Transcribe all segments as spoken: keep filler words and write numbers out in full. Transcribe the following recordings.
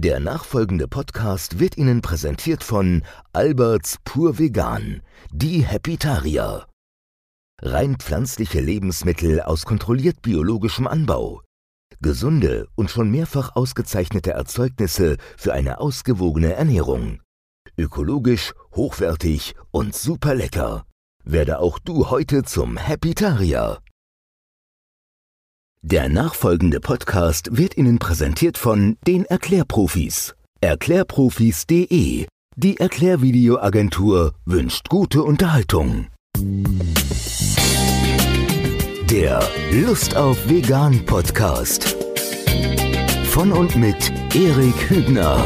Der nachfolgende Podcast wird Ihnen präsentiert von Alberts Pur Vegan, die Happytarier. Rein pflanzliche Lebensmittel aus kontrolliert biologischem Anbau. Gesunde und schon mehrfach ausgezeichnete Erzeugnisse für eine ausgewogene Ernährung. Ökologisch, hochwertig und super lecker. Werde auch du heute zum Happytarier. Der nachfolgende Podcast wird Ihnen präsentiert von den Erklärprofis. Erklärprofis punkt de. Die Erklärvideoagentur wünscht gute Unterhaltung. Der Lust auf Vegan Podcast. Von und mit Erik Hübner.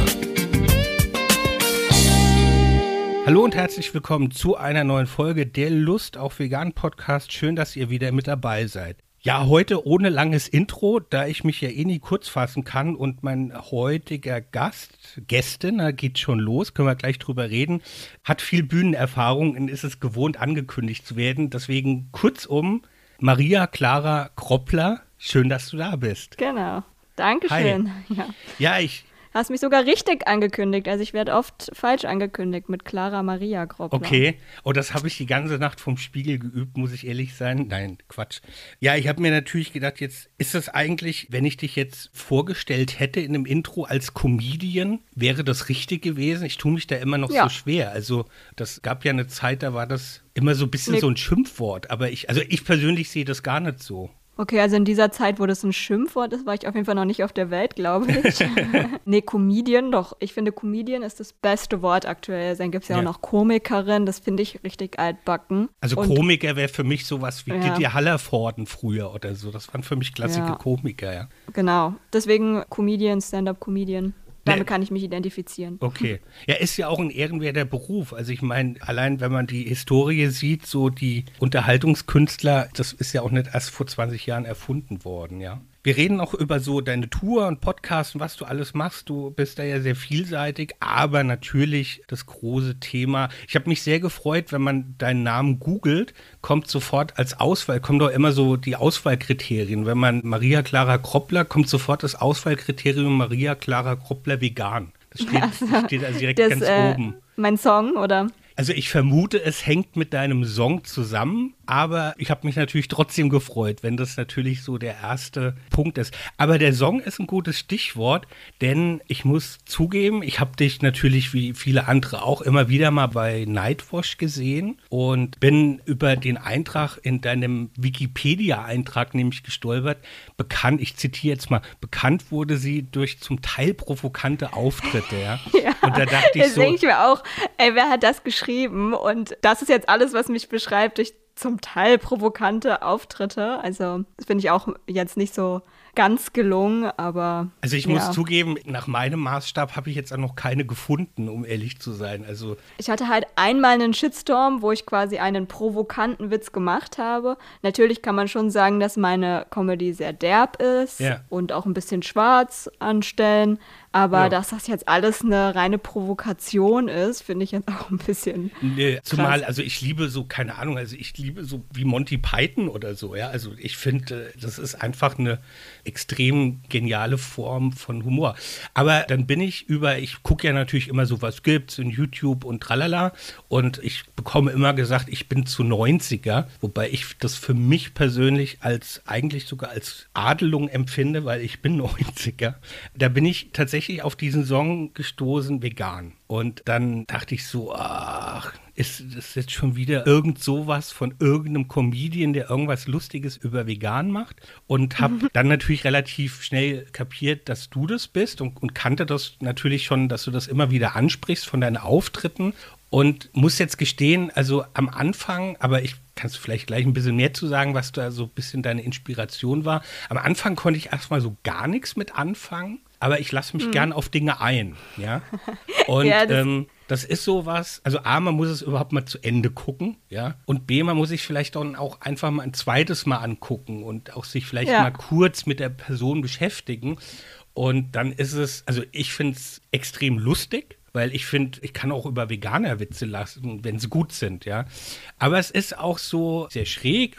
Hallo und herzlich willkommen zu einer neuen Folge der Lust auf Vegan Podcast. Schön, dass ihr wieder mit dabei seid. Ja, heute ohne langes Intro, da ich mich ja eh nie kurz fassen kann und mein heutiger Gast, Gästin, da geht schon los, können wir gleich drüber reden, hat viel Bühnenerfahrung und ist es gewohnt angekündigt zu werden. Deswegen kurzum, Maria Clara Kroppler, schön, dass du da bist. Genau, Dankeschön. Ja, ja ich... Hast mich sogar richtig angekündigt. Also ich werde oft falsch angekündigt mit Clara Maria Kroppler. Okay. Oh, das habe ich die ganze Nacht vom Spiegel geübt, muss ich ehrlich sein. Nein, Quatsch. Ja, ich habe mir natürlich gedacht, jetzt ist das eigentlich, wenn ich dich jetzt vorgestellt hätte in einem Intro als Comedian, wäre das richtig gewesen? Ich tue mich da immer noch ja. so schwer. Also das gab ja eine Zeit, da war das immer so ein bisschen nee. so ein Schimpfwort. Aber ich, also ich persönlich sehe das gar nicht so. Okay, also in dieser Zeit, wo das ein Schimpfwort ist, war ich auf jeden Fall noch nicht auf der Welt, glaube ich. Nee, Comedian, doch. Ich finde, Comedian ist das beste Wort aktuell. Dann gibt es ja, ja auch noch Komikerin, das finde ich richtig altbacken. Also und Komiker wäre für mich sowas wie ja. Didier Hallervorden früher oder so. Das waren für mich klassische ja. Komiker, ja. Genau, deswegen Comedian, Stand-up-Comedian. Damit kann ich mich identifizieren. Okay. Ja, ist ja auch ein ehrenwerter Beruf. Also ich meine, allein wenn man die Historie sieht, so die Unterhaltungskünstler, das ist ja auch nicht erst vor zwanzig Jahren erfunden worden, ja. Wir reden auch über so deine Tour und Podcast und was du alles machst. Du bist da ja sehr vielseitig, aber natürlich das große Thema. Ich habe mich sehr gefreut, wenn man deinen Namen googelt, kommt sofort als Auswahl, kommen doch immer so die Auswahlkriterien. Wenn man Maria Clara Kroppler, kommt sofort das Auswahlkriterium Maria Clara Kroppler vegan. Das steht, also, das steht also direkt das, ganz äh, oben. Mein Song, oder? Also ich vermute, es hängt mit deinem Song zusammen, aber ich habe mich natürlich trotzdem gefreut, wenn das natürlich so der erste Punkt ist. Aber der Song ist ein gutes Stichwort, denn ich muss zugeben, ich habe dich natürlich wie viele andere auch immer wieder mal bei Nightwash gesehen und bin über den Eintrag in deinem Wikipedia-Eintrag nämlich gestolpert. Bekannt, ich zitiere jetzt mal, bekannt wurde sie durch zum Teil provokante Auftritte. Ja, ja, und da dachte ich das so. denke ich mir auch, ey, wer hat das geschrieben? Und das ist jetzt alles, was mich beschreibt, durch zum Teil provokante Auftritte. Also das finde ich auch jetzt nicht so ganz gelungen, aber Also ich ja. muss zugeben, nach meinem Maßstab habe ich jetzt auch noch keine gefunden, um ehrlich zu sein. Also ich hatte halt einmal einen Shitstorm, wo ich quasi einen provokanten Witz gemacht habe. Natürlich kann man schon sagen, dass meine Comedy sehr derb ist ja. und auch ein bisschen schwarz anstellen. Aber ja. dass das jetzt alles eine reine Provokation ist, finde ich jetzt auch ein bisschen nee, zumal, krass. Also ich liebe so, keine Ahnung, also ich liebe so wie Monty Python oder so, ja. Also ich finde, das ist einfach eine extrem geniale Form von Humor. Aber dann bin ich über, ich gucke ja natürlich immer so, was gibt's in YouTube und tralala. Und ich bekomme immer gesagt, ich bin zu neunziger, wobei ich das für mich persönlich als, eigentlich sogar als Adelung empfinde, weil ich bin neunziger. Da bin ich tatsächlich auf diesen Song gestoßen, vegan. Und dann dachte ich so, ach, ist das jetzt schon wieder irgend sowas von irgendeinem Comedian, der irgendwas Lustiges über vegan macht? Und habe dann natürlich relativ schnell kapiert, dass du das bist und, und kannte das natürlich schon, dass du das immer wieder ansprichst von deinen Auftritten. Und muss jetzt gestehen, also am Anfang, aber ich kannst du vielleicht gleich ein bisschen mehr zu sagen, was da so ein bisschen deine Inspiration war. Am Anfang konnte ich erstmal so gar nichts mit anfangen. Aber ich lasse mich mhm. gern auf Dinge ein, ja. Und ja, das, ähm, das ist sowas, also A, man muss es überhaupt mal zu Ende gucken, ja. Und B, man muss sich vielleicht dann auch einfach mal ein zweites Mal angucken und auch sich vielleicht ja. mal kurz mit der Person beschäftigen. Und dann ist es, also ich finde es extrem lustig, weil ich finde, ich kann auch über Veganer Witze lassen, wenn sie gut sind, ja. Aber es ist auch so sehr schräg, aber ich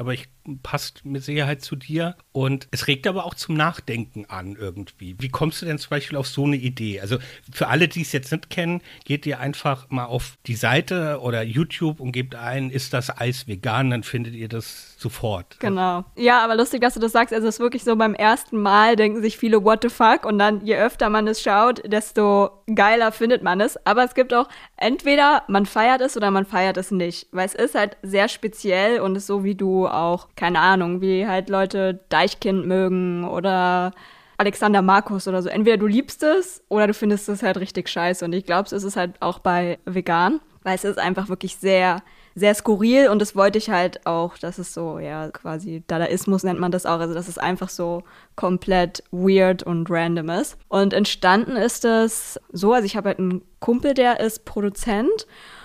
passt mit Sicherheit zu dir. Und es regt aber auch zum Nachdenken an irgendwie. Wie kommst du denn zum Beispiel auf so eine Idee? Also für alle, die es jetzt nicht kennen, geht ihr einfach mal auf die Seite oder YouTube und gebt ein, ist das Eis vegan? Dann findet ihr das sofort. Genau. Ja, aber lustig, dass du das sagst. Also es ist wirklich so, beim ersten Mal denken sich viele, what the fuck? Und dann, je öfter man es schaut, desto geiler findet man es. Aber es gibt auch, entweder man feiert es oder man feiert es nicht. Weil es ist halt sehr speziell und ist so wie du auch, keine Ahnung, wie halt Leute Deichkind mögen oder Alexander Markus oder so. Entweder du liebst es oder du findest es halt richtig scheiße. Und ich glaube, es ist es halt auch bei vegan, weil es ist einfach wirklich sehr, sehr skurril und das wollte ich halt auch, dass es so, ja, quasi Dadaismus nennt man das auch, also dass es einfach so komplett weird und random ist. Und entstanden ist es so, also ich habe halt einen Kumpel, der ist Produzent.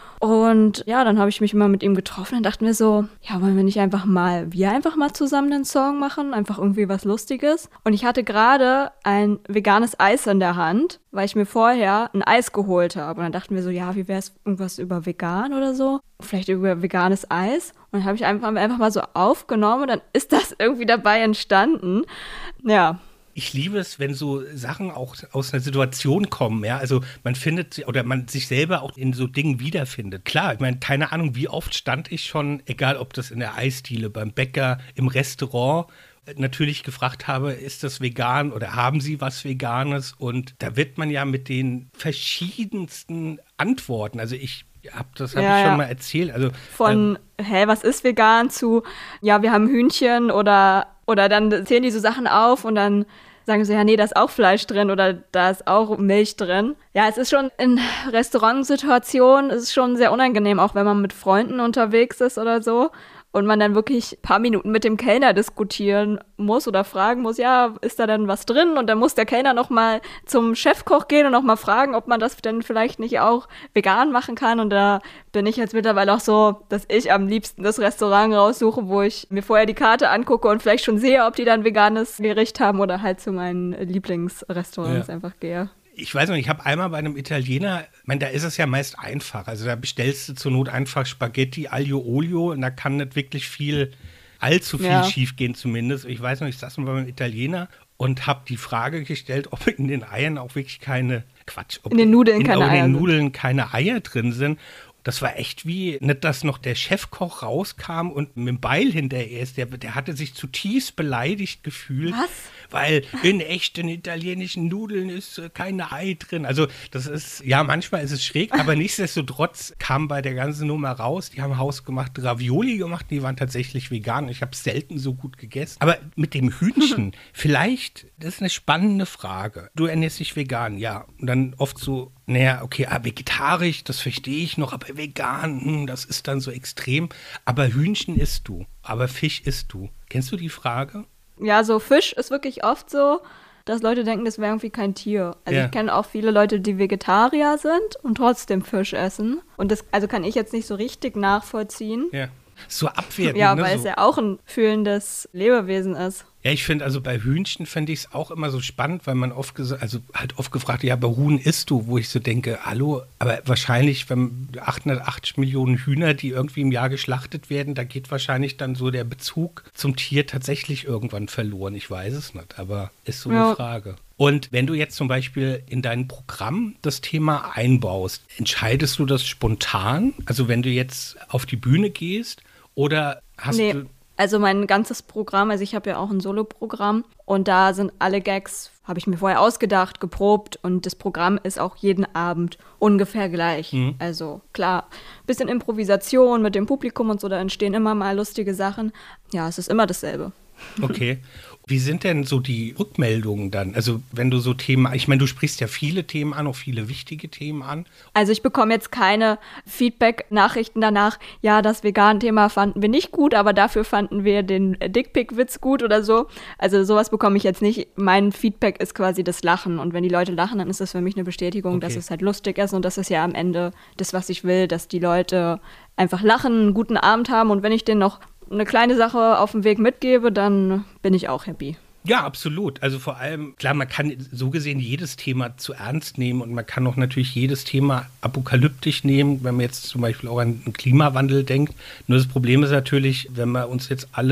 Und ja, dann habe ich mich immer mit ihm getroffen und dachten wir so, ja, wollen wir nicht einfach mal, wir einfach mal zusammen einen Song machen, einfach irgendwie was Lustiges. Und ich hatte gerade ein veganes Eis in der Hand, weil ich mir vorher ein Eis geholt habe. Und dann dachten wir so, ja, wie wäre es irgendwas über vegan oder so? Vielleicht über veganes Eis. Und dann habe ich einfach, einfach mal so aufgenommen und dann ist das irgendwie dabei entstanden. Ja. Ich liebe es, wenn so Sachen auch aus einer Situation kommen, ja, also man findet oder man sich selber auch in so Dingen wiederfindet. Klar, ich meine, keine Ahnung, wie oft stand ich schon, egal ob das in der Eisdiele, beim Bäcker, im Restaurant, natürlich gefragt habe, ist das vegan oder haben Sie was Veganes? Und da wird man ja mit den verschiedensten Antworten, also ich hab, das habe ja, ich schon ja. mal erzählt. Also, Von, ähm, hä, was ist vegan zu, ja, wir haben Hühnchen oder, oder dann zählen die so Sachen auf und dann sagen sie, ja, nee, da ist auch Fleisch drin oder da ist auch Milch drin. Ja, es ist schon in Restaurantsituationen, es ist schon sehr unangenehm, auch wenn man mit Freunden unterwegs ist oder so. Und man dann wirklich ein paar Minuten mit dem Kellner diskutieren muss oder fragen muss, ja, ist da denn was drin? Und dann muss der Kellner nochmal zum Chefkoch gehen und nochmal fragen, ob man das denn vielleicht nicht auch vegan machen kann. Und da bin ich jetzt mittlerweile auch so, dass ich am liebsten das Restaurant raussuche, wo ich mir vorher die Karte angucke und vielleicht schon sehe, ob die dann veganes Gericht haben oder halt zu meinen Lieblingsrestaurants ja. einfach gehe. Ich weiß noch, ich habe einmal bei einem Italiener, ich meine, da ist es ja meist einfach. Also da bestellst du zur Not einfach Spaghetti, Aglio, Olio und da kann nicht wirklich viel, allzu viel ja. schief gehen zumindest. Ich weiß noch, ich saß mal bei einem Italiener und habe die Frage gestellt, ob in den Eiern auch wirklich keine, Quatsch, ob in den Nudeln in, keine in Eier den Nudeln keine Eier drin sind. Das war echt wie, nicht, dass noch der Chefkoch rauskam und mit dem Beil hinterher ist. Der, der hatte sich zutiefst beleidigt gefühlt. Was? Weil in echten italienischen Nudeln ist äh, keine Ei drin. Also das ist, ja, manchmal ist es schräg, aber nichtsdestotrotz kam bei der ganzen Nummer raus, die haben hausgemachte Ravioli gemacht, die waren tatsächlich vegan. Ich habe selten so gut gegessen. Aber mit dem Hühnchen, vielleicht, das ist eine spannende Frage. Du ernährst dich vegan, ja. Und dann oft so, naja, okay, ah, vegetarisch, das verstehe ich noch, aber vegan, hm, das ist dann so extrem. Aber Hühnchen isst du, aber Fisch isst du. Kennst du die Frage? Ja, so Fisch ist wirklich oft so, dass Leute denken, das wäre irgendwie kein Tier. Also ja. ich kenne auch viele Leute, die Vegetarier sind und trotzdem Fisch essen. Und das also kann ich jetzt nicht so richtig nachvollziehen. Ja, so abwertend. Ja, ne? weil so. es ja auch ein fühlendes Lebewesen ist. Ja, ich finde, also bei Hühnchen fände ich es auch immer so spannend, weil man oft gesagt, also halt oft gefragt, ja, bei Huhn isst du, wo ich so denke, hallo, aber wahrscheinlich, wenn achthundertachtzig Millionen Hühner, die irgendwie im Jahr geschlachtet werden, da geht wahrscheinlich dann so der Bezug zum Tier tatsächlich irgendwann verloren. Ich weiß es nicht, aber ist so ja. eine Frage. Und wenn du jetzt zum Beispiel in dein Programm das Thema einbaust, entscheidest du das spontan? Also wenn du jetzt auf die Bühne gehst oder hast nee. du... Also mein ganzes Programm, also ich habe ja auch ein Solo-Programm und da sind alle Gags, habe ich mir vorher ausgedacht, geprobt und das Programm ist auch jeden Abend ungefähr gleich. Mhm. Also klar, bisschen Improvisation mit dem Publikum und so, da entstehen immer mal lustige Sachen. Ja, es ist immer dasselbe. Okay. Wie sind denn so die Rückmeldungen dann? Also wenn du so Themen, ich meine, du sprichst ja viele Themen an, auch viele wichtige Themen an. Also ich bekomme jetzt keine Feedback-Nachrichten danach, ja, das Vegan-Thema fanden wir nicht gut, aber dafür fanden wir den Dickpick-Witz gut oder so. Also sowas bekomme ich jetzt nicht. Mein Feedback ist quasi das Lachen und wenn die Leute lachen, dann ist das für mich eine Bestätigung, okay. dass es halt lustig ist und das ist ja am Ende das, was ich will, dass die Leute einfach lachen, einen guten Abend haben und wenn ich denen noch eine kleine Sache auf dem Weg mitgebe, dann bin ich auch happy. Ja, absolut. Also vor allem, klar, man kann so gesehen jedes Thema zu ernst nehmen und man kann auch natürlich jedes Thema apokalyptisch nehmen, wenn man jetzt zum Beispiel auch an den Klimawandel denkt. Nur das Problem ist natürlich, wenn wir uns jetzt alle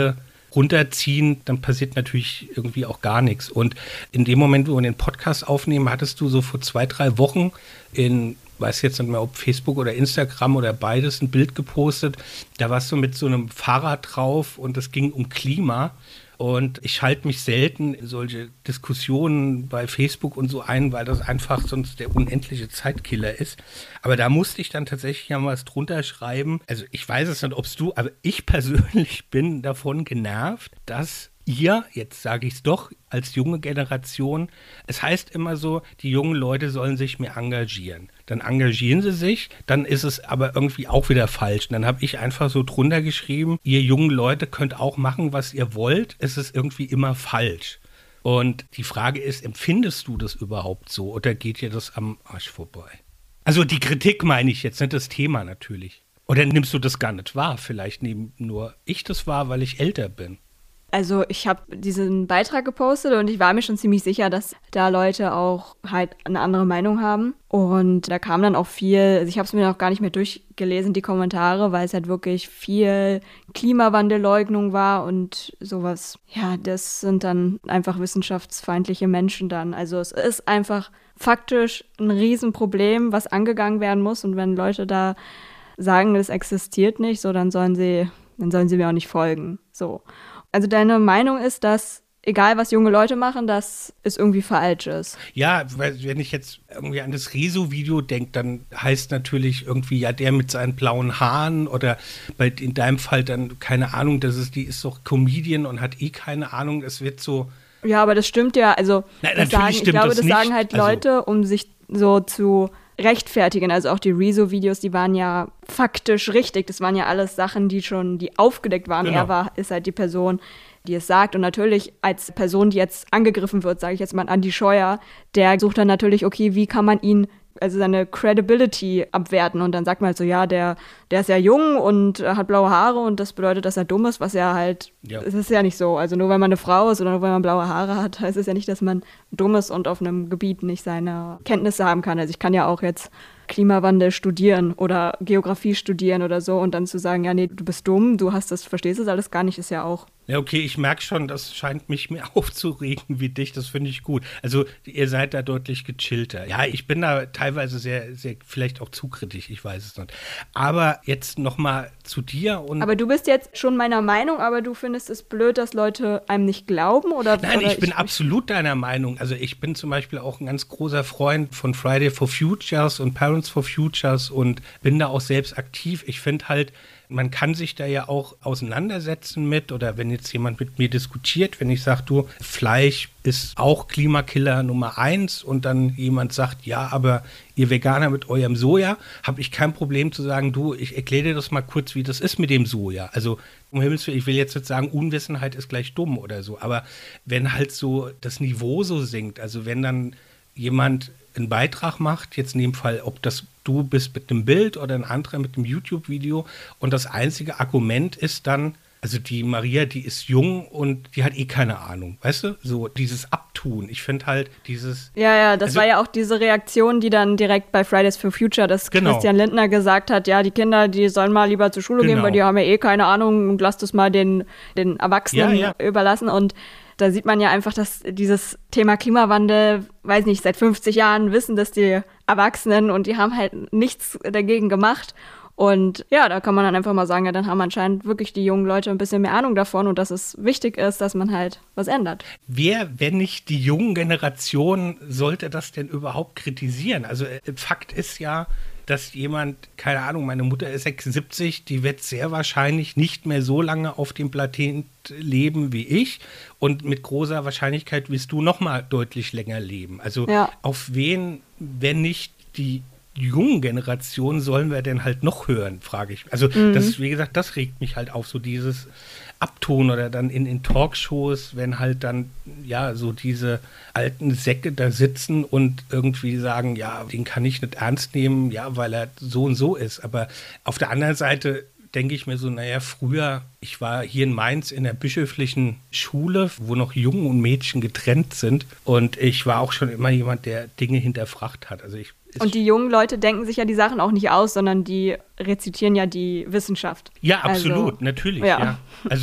runterziehen, dann passiert natürlich irgendwie auch gar nichts. Und in dem Moment, wo wir den Podcast aufnehmen, hattest du so vor zwei, drei Wochen in, weiß jetzt nicht mehr, ob Facebook oder Instagram oder beides, ein Bild gepostet. Da warst du mit so einem Fahrrad drauf und es ging um Klima. Und ich schalte mich selten in solche Diskussionen bei Facebook und so ein, weil das einfach sonst der unendliche Zeitkiller ist. Aber da musste ich dann tatsächlich ja was drunter schreiben. Also ich weiß es nicht, ob es du, aber ich persönlich bin davon genervt, dass ihr, jetzt sage ich es doch, als junge Generation, es heißt immer so, die jungen Leute sollen sich mehr engagieren. Dann engagieren sie sich, dann ist es aber irgendwie auch wieder falsch. Und dann habe ich einfach so drunter geschrieben, ihr jungen Leute könnt auch machen, was ihr wollt, es ist irgendwie immer falsch. Und die Frage ist, empfindest du das überhaupt so oder geht dir das am Arsch vorbei? Also die Kritik meine ich jetzt, nicht das Thema natürlich. Oder nimmst du das gar nicht wahr? Vielleicht nehme nur ich das wahr, weil ich älter bin. Also ich habe diesen Beitrag gepostet und ich war mir schon ziemlich sicher, dass da Leute auch halt eine andere Meinung haben. Und da kam dann auch viel, also ich habe es mir noch gar nicht mehr durchgelesen, die Kommentare, weil es halt wirklich viel Klimawandelleugnung war und sowas. Ja, das sind dann einfach wissenschaftsfeindliche Menschen dann. Also es ist einfach faktisch ein Riesenproblem, was angegangen werden muss. Und wenn Leute da sagen, das existiert nicht, so dann sollen sie, dann sollen sie mir auch nicht folgen. So. Also deine Meinung ist, dass egal was junge Leute machen, dass es irgendwie falsch ist. Ja, weil wenn ich jetzt irgendwie an das Rezo-Video denke, dann heißt natürlich irgendwie, ja, der mit seinen blauen Haaren oder bei, in deinem Fall dann, keine Ahnung, das ist, die ist doch Comedian und hat eh keine Ahnung, es wird so. Ja, aber das stimmt ja, also Nein, das sagen, ich glaube, das, das sagen halt Leute, also, um sich so zu rechtfertigen, also auch die Rezo-Videos, die waren ja faktisch richtig, das waren ja alles Sachen, die schon, die aufgedeckt waren. Genau. Er war, ist halt die Person, die es sagt und natürlich als Person, die jetzt angegriffen wird, sage ich jetzt mal Andi Scheuer, der sucht dann natürlich, okay, wie kann man ihn, also seine Credibility abwerten und dann sagt man halt so, ja, der, der ist ja jung und hat blaue Haare und das bedeutet, dass er dumm ist, was ja halt, ja. Es ist ja nicht so, also nur weil man eine Frau ist oder nur weil man blaue Haare hat, heißt es ja nicht, dass man dumm ist und auf einem Gebiet nicht seine Kenntnisse haben kann. Also ich kann ja auch jetzt Klimawandel studieren oder Geografie studieren oder so und dann zu sagen, ja, nee, du bist dumm, du hast das, verstehst das alles gar nicht, ist ja auch. Ja, okay, ich merke schon, das scheint mich mehr aufzuregen wie dich, das finde ich gut. Also ihr seid da deutlich gechillter. Ja, ich bin da teilweise sehr, sehr, vielleicht auch zu kritisch, ich weiß es nicht. Aber jetzt nochmal zu dir. Und aber du bist jetzt schon meiner Meinung, aber du findest es blöd, dass Leute einem nicht glauben? Oder, Nein, oder ich bin ich, absolut deiner Meinung. Also ich bin zum Beispiel auch ein ganz großer Freund von Friday for Futures und Parents for Futures und bin da auch selbst aktiv. Ich finde halt, man kann sich da ja auch auseinandersetzen mit oder wenn jetzt jemand mit mir diskutiert, wenn ich sage, du, Fleisch ist auch Klimakiller Nummer eins und dann jemand sagt, ja, aber ihr Veganer mit eurem Soja, habe ich kein Problem zu sagen, du, ich erkläre dir das mal kurz, wie das ist mit dem Soja. Also um Himmels Willen, ich will jetzt nicht sagen, Unwissenheit ist gleich dumm oder so, aber wenn halt so das Niveau so sinkt, also wenn dann jemand einen Beitrag macht, jetzt in dem Fall, ob das du bist mit einem Bild oder ein anderer mit einem YouTube-Video und das einzige Argument ist dann, also die Maria, die ist jung und die hat eh keine Ahnung, weißt du? So dieses Abtun, ich finde halt dieses... Ja, ja, das also, war ja auch diese Reaktion, die dann direkt bei Fridays for Future, dass genau. Christian Lindner gesagt hat, ja, die Kinder, die sollen mal lieber zur Schule genau. gehen, weil die haben ja eh keine Ahnung und lasst es mal den, den Erwachsenen ja, ja. überlassen und da sieht man ja einfach, dass dieses Thema Klimawandel, weiß nicht, seit fünfzig Jahren wissen das die Erwachsenen und die haben halt nichts dagegen gemacht. Und ja, da kann man dann einfach mal sagen, ja, dann haben anscheinend wirklich die jungen Leute ein bisschen mehr Ahnung davon und dass es wichtig ist, dass man halt was ändert. Wer, wenn nicht die jungen Generationen, sollte das denn überhaupt kritisieren? Also Fakt ist ja, dass jemand, keine Ahnung, meine Mutter ist sechsundsiebzig, die wird sehr wahrscheinlich nicht mehr so lange auf dem Planeten leben wie ich und mit großer Wahrscheinlichkeit wirst du noch mal deutlich länger leben. Also ja. auf wen, wenn nicht die jungen Generationen, sollen wir denn halt noch hören, frage ich. Also mhm. das, wie gesagt, das regt mich halt auf, so dieses Abtun oder dann in, in Talkshows, wenn halt dann, ja, so diese alten Säcke da sitzen und irgendwie sagen, ja, den kann ich nicht ernst nehmen, ja, weil er so und so ist. Aber auf der anderen Seite denke ich mir so, naja, früher, ich war hier in Mainz in der bischöflichen Schule, wo noch Jungen und Mädchen getrennt sind und ich war auch schon immer jemand, der Dinge hinterfragt hat. Also ich Und die jungen Leute denken sich ja die Sachen auch nicht aus, sondern die rezitieren ja die Wissenschaft. Ja, absolut, also, natürlich. Ja. Ja. Also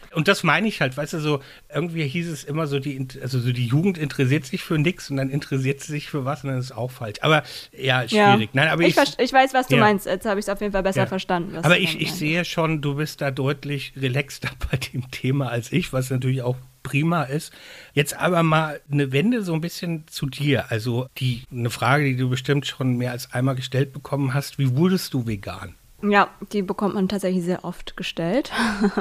Und das meine ich halt, weißt du, so irgendwie hieß es immer so, die, also so die Jugend interessiert sich für nichts und dann interessiert sie sich für was und dann ist es auch falsch. Aber ja, schwierig. Ja. Nein, aber ich, ich, ich weiß, was du ja. meinst. Jetzt habe ich es auf jeden Fall besser ja. verstanden. Was aber ich, ich sehe schon, du bist da deutlich relaxter bei dem Thema als ich, was natürlich auch prima ist. Jetzt aber mal eine Wende so ein bisschen zu dir. Also die eine Frage, die du bestimmt schon mehr als einmal gestellt bekommen hast. Wie wurdest du vegan? Ja, die bekommt man tatsächlich sehr oft gestellt.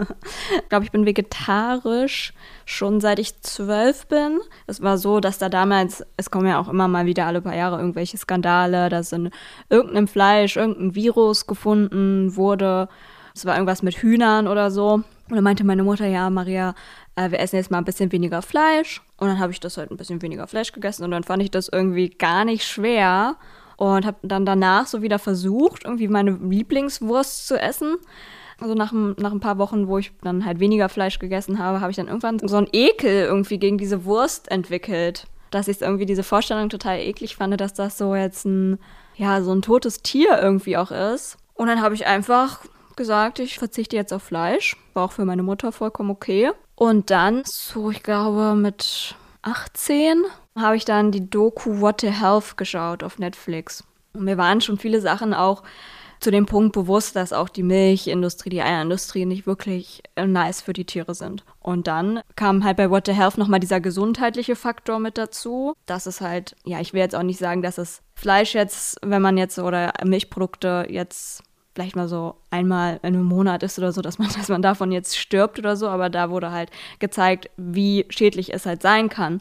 Ich glaube, ich bin vegetarisch schon seit ich zwölf bin. Es war so, dass da damals, es kommen ja auch immer mal wieder alle paar Jahre irgendwelche Skandale, dass in irgendeinem Fleisch irgendein Virus gefunden wurde. Es war irgendwas mit Hühnern oder so. Und dann meinte meine Mutter, ja, Maria, äh, wir essen jetzt mal ein bisschen weniger Fleisch. Und dann habe ich das halt ein bisschen weniger Fleisch gegessen und dann fand ich das irgendwie gar nicht schwer. Und habe dann danach so wieder versucht, irgendwie meine Lieblingswurst zu essen. Also nach, nach ein paar Wochen, wo ich dann halt weniger Fleisch gegessen habe, habe ich dann irgendwann so einen Ekel irgendwie gegen diese Wurst entwickelt. Dass ich irgendwie diese Vorstellung total eklig fand, dass das so jetzt ein, ja, so ein totes Tier irgendwie auch ist. Und dann habe ich einfach gesagt, ich verzichte jetzt auf Fleisch. War auch für meine Mutter vollkommen okay. Und dann, so ich glaube mit achtzehn, habe ich dann die Doku What the Health geschaut auf Netflix. Und mir waren schon viele Sachen auch zu dem Punkt bewusst, dass auch die Milchindustrie, die Eierindustrie nicht wirklich nice für die Tiere sind. Und dann kam halt bei What the Health nochmal dieser gesundheitliche Faktor mit dazu. Das ist halt, ja, ich will jetzt auch nicht sagen, dass das Fleisch jetzt, wenn man jetzt, oder Milchprodukte jetzt vielleicht mal so einmal in einem Monat ist oder so, dass man, dass man davon jetzt stirbt oder so, aber da wurde halt gezeigt, wie schädlich es halt sein kann.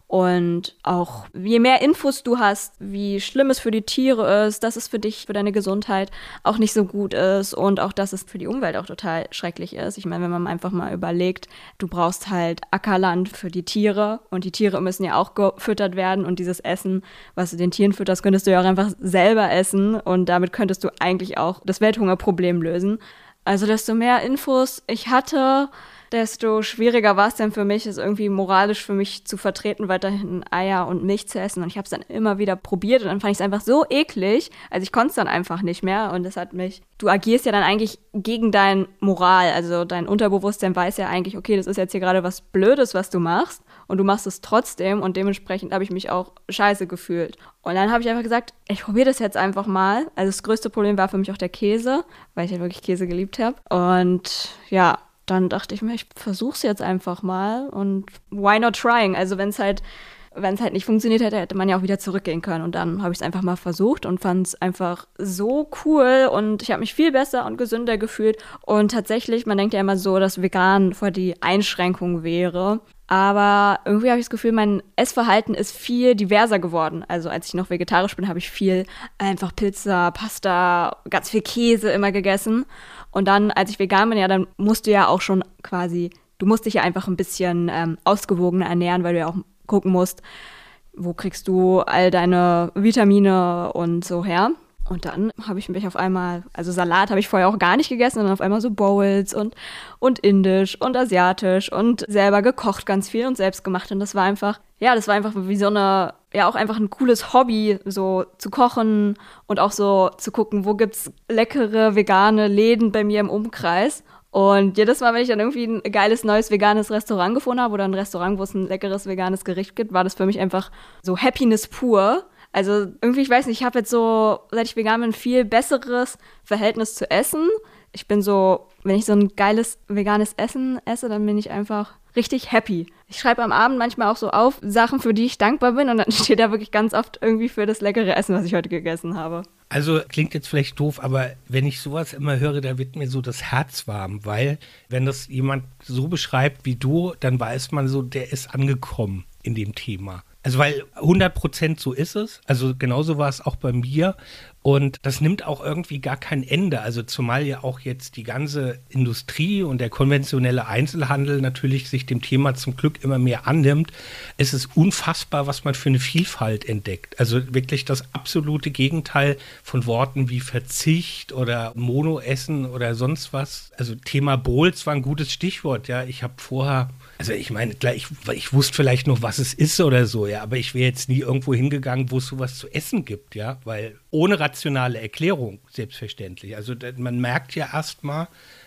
Und auch je mehr Infos du hast, wie schlimm es für die Tiere ist, dass es für dich, für deine Gesundheit auch nicht so gut ist und auch, dass es für die Umwelt auch total schrecklich ist. Ich meine, wenn man einfach mal überlegt, du brauchst halt Ackerland für die Tiere und die Tiere müssen ja auch gefüttert werden und dieses Essen, was du den Tieren fütterst, könntest du ja auch einfach selber essen und damit könntest du eigentlich auch das Welthungerproblem lösen. Also desto mehr Infos ich hatte, desto schwieriger war es dann für mich, es irgendwie moralisch für mich zu vertreten, weiterhin Eier und Milch zu essen. Und ich habe es dann immer wieder probiert und dann fand ich es einfach so eklig. Also ich konnte es dann einfach nicht mehr und das hat mich, du agierst ja dann eigentlich gegen dein Moral. Also dein Unterbewusstsein weiß ja eigentlich, okay, das ist jetzt hier gerade was Blödes, was du machst und du machst es trotzdem und dementsprechend habe ich mich auch scheiße gefühlt. Und dann habe ich einfach gesagt, ich probiere das jetzt einfach mal. Also das größte Problem war für mich auch der Käse, weil ich halt wirklich Käse geliebt habe. Und ja, dann dachte ich mir, ich versuch's jetzt einfach mal und why not trying? Also wenn es halt, wenn es halt nicht funktioniert hätte, hätte man ja auch wieder zurückgehen können. Und dann habe ich es einfach mal versucht und fand es einfach so cool und ich habe mich viel besser und gesünder gefühlt. Und tatsächlich, man denkt ja immer so, dass vegan vor die Einschränkung wäre. Aber irgendwie habe ich das Gefühl, mein Essverhalten ist viel diverser geworden. Also als ich noch vegetarisch bin, habe ich viel einfach Pizza, Pasta, ganz viel Käse immer gegessen. Und dann, als ich vegan bin, ja, dann musst du ja auch schon quasi, du musst dich ja einfach ein bisschen ähm, ausgewogener ernähren, weil du ja auch gucken musst, wo kriegst du all deine Vitamine und so her. Und dann habe ich mich auf einmal, also Salat habe ich vorher auch gar nicht gegessen, sondern auf einmal so Bowls und, und indisch und asiatisch und selber gekocht ganz viel und selbst gemacht. Und das war einfach, ja, das war einfach wie so eine, ja auch einfach ein cooles Hobby, so zu kochen und auch so zu gucken, wo gibt's leckere vegane Läden bei mir im Umkreis. Und jedes Mal, wenn ich dann irgendwie ein geiles neues veganes Restaurant gefunden habe oder ein Restaurant, wo es ein leckeres veganes Gericht gibt, war das für mich einfach so Happiness pur. Also irgendwie, ich weiß nicht, ich habe jetzt so, seit ich vegan bin, ein viel besseres Verhältnis zu Essen. Ich bin so, wenn ich so ein geiles veganes Essen esse, dann bin ich einfach richtig happy. Ich schreibe am Abend manchmal auch so auf Sachen, für die ich dankbar bin und dann steht da wirklich ganz oft irgendwie für das leckere Essen, was ich heute gegessen habe. Also klingt jetzt vielleicht doof, aber wenn ich sowas immer höre, da wird mir so das Herz warm, weil wenn das jemand so beschreibt wie du, dann weiß man so, der ist angekommen in dem Thema. Also weil hundert Prozent so ist es, also genauso war es auch bei mir und das nimmt auch irgendwie gar kein Ende, also zumal ja auch jetzt die ganze Industrie und der konventionelle Einzelhandel natürlich sich dem Thema zum Glück immer mehr annimmt. Es ist unfassbar, was man für eine Vielfalt entdeckt, also wirklich das absolute Gegenteil von Worten wie Verzicht oder Monoessen oder sonst was. Also Thema Bowls war ein gutes Stichwort, ja, ich habe vorher, also ich meine, ich, ich wusste vielleicht noch, was es ist oder so, ja, aber ich wäre jetzt nie irgendwo hingegangen, wo es sowas zu essen gibt, ja, weil ohne rationale Erklärung, selbstverständlich. Also man merkt ja erstmal,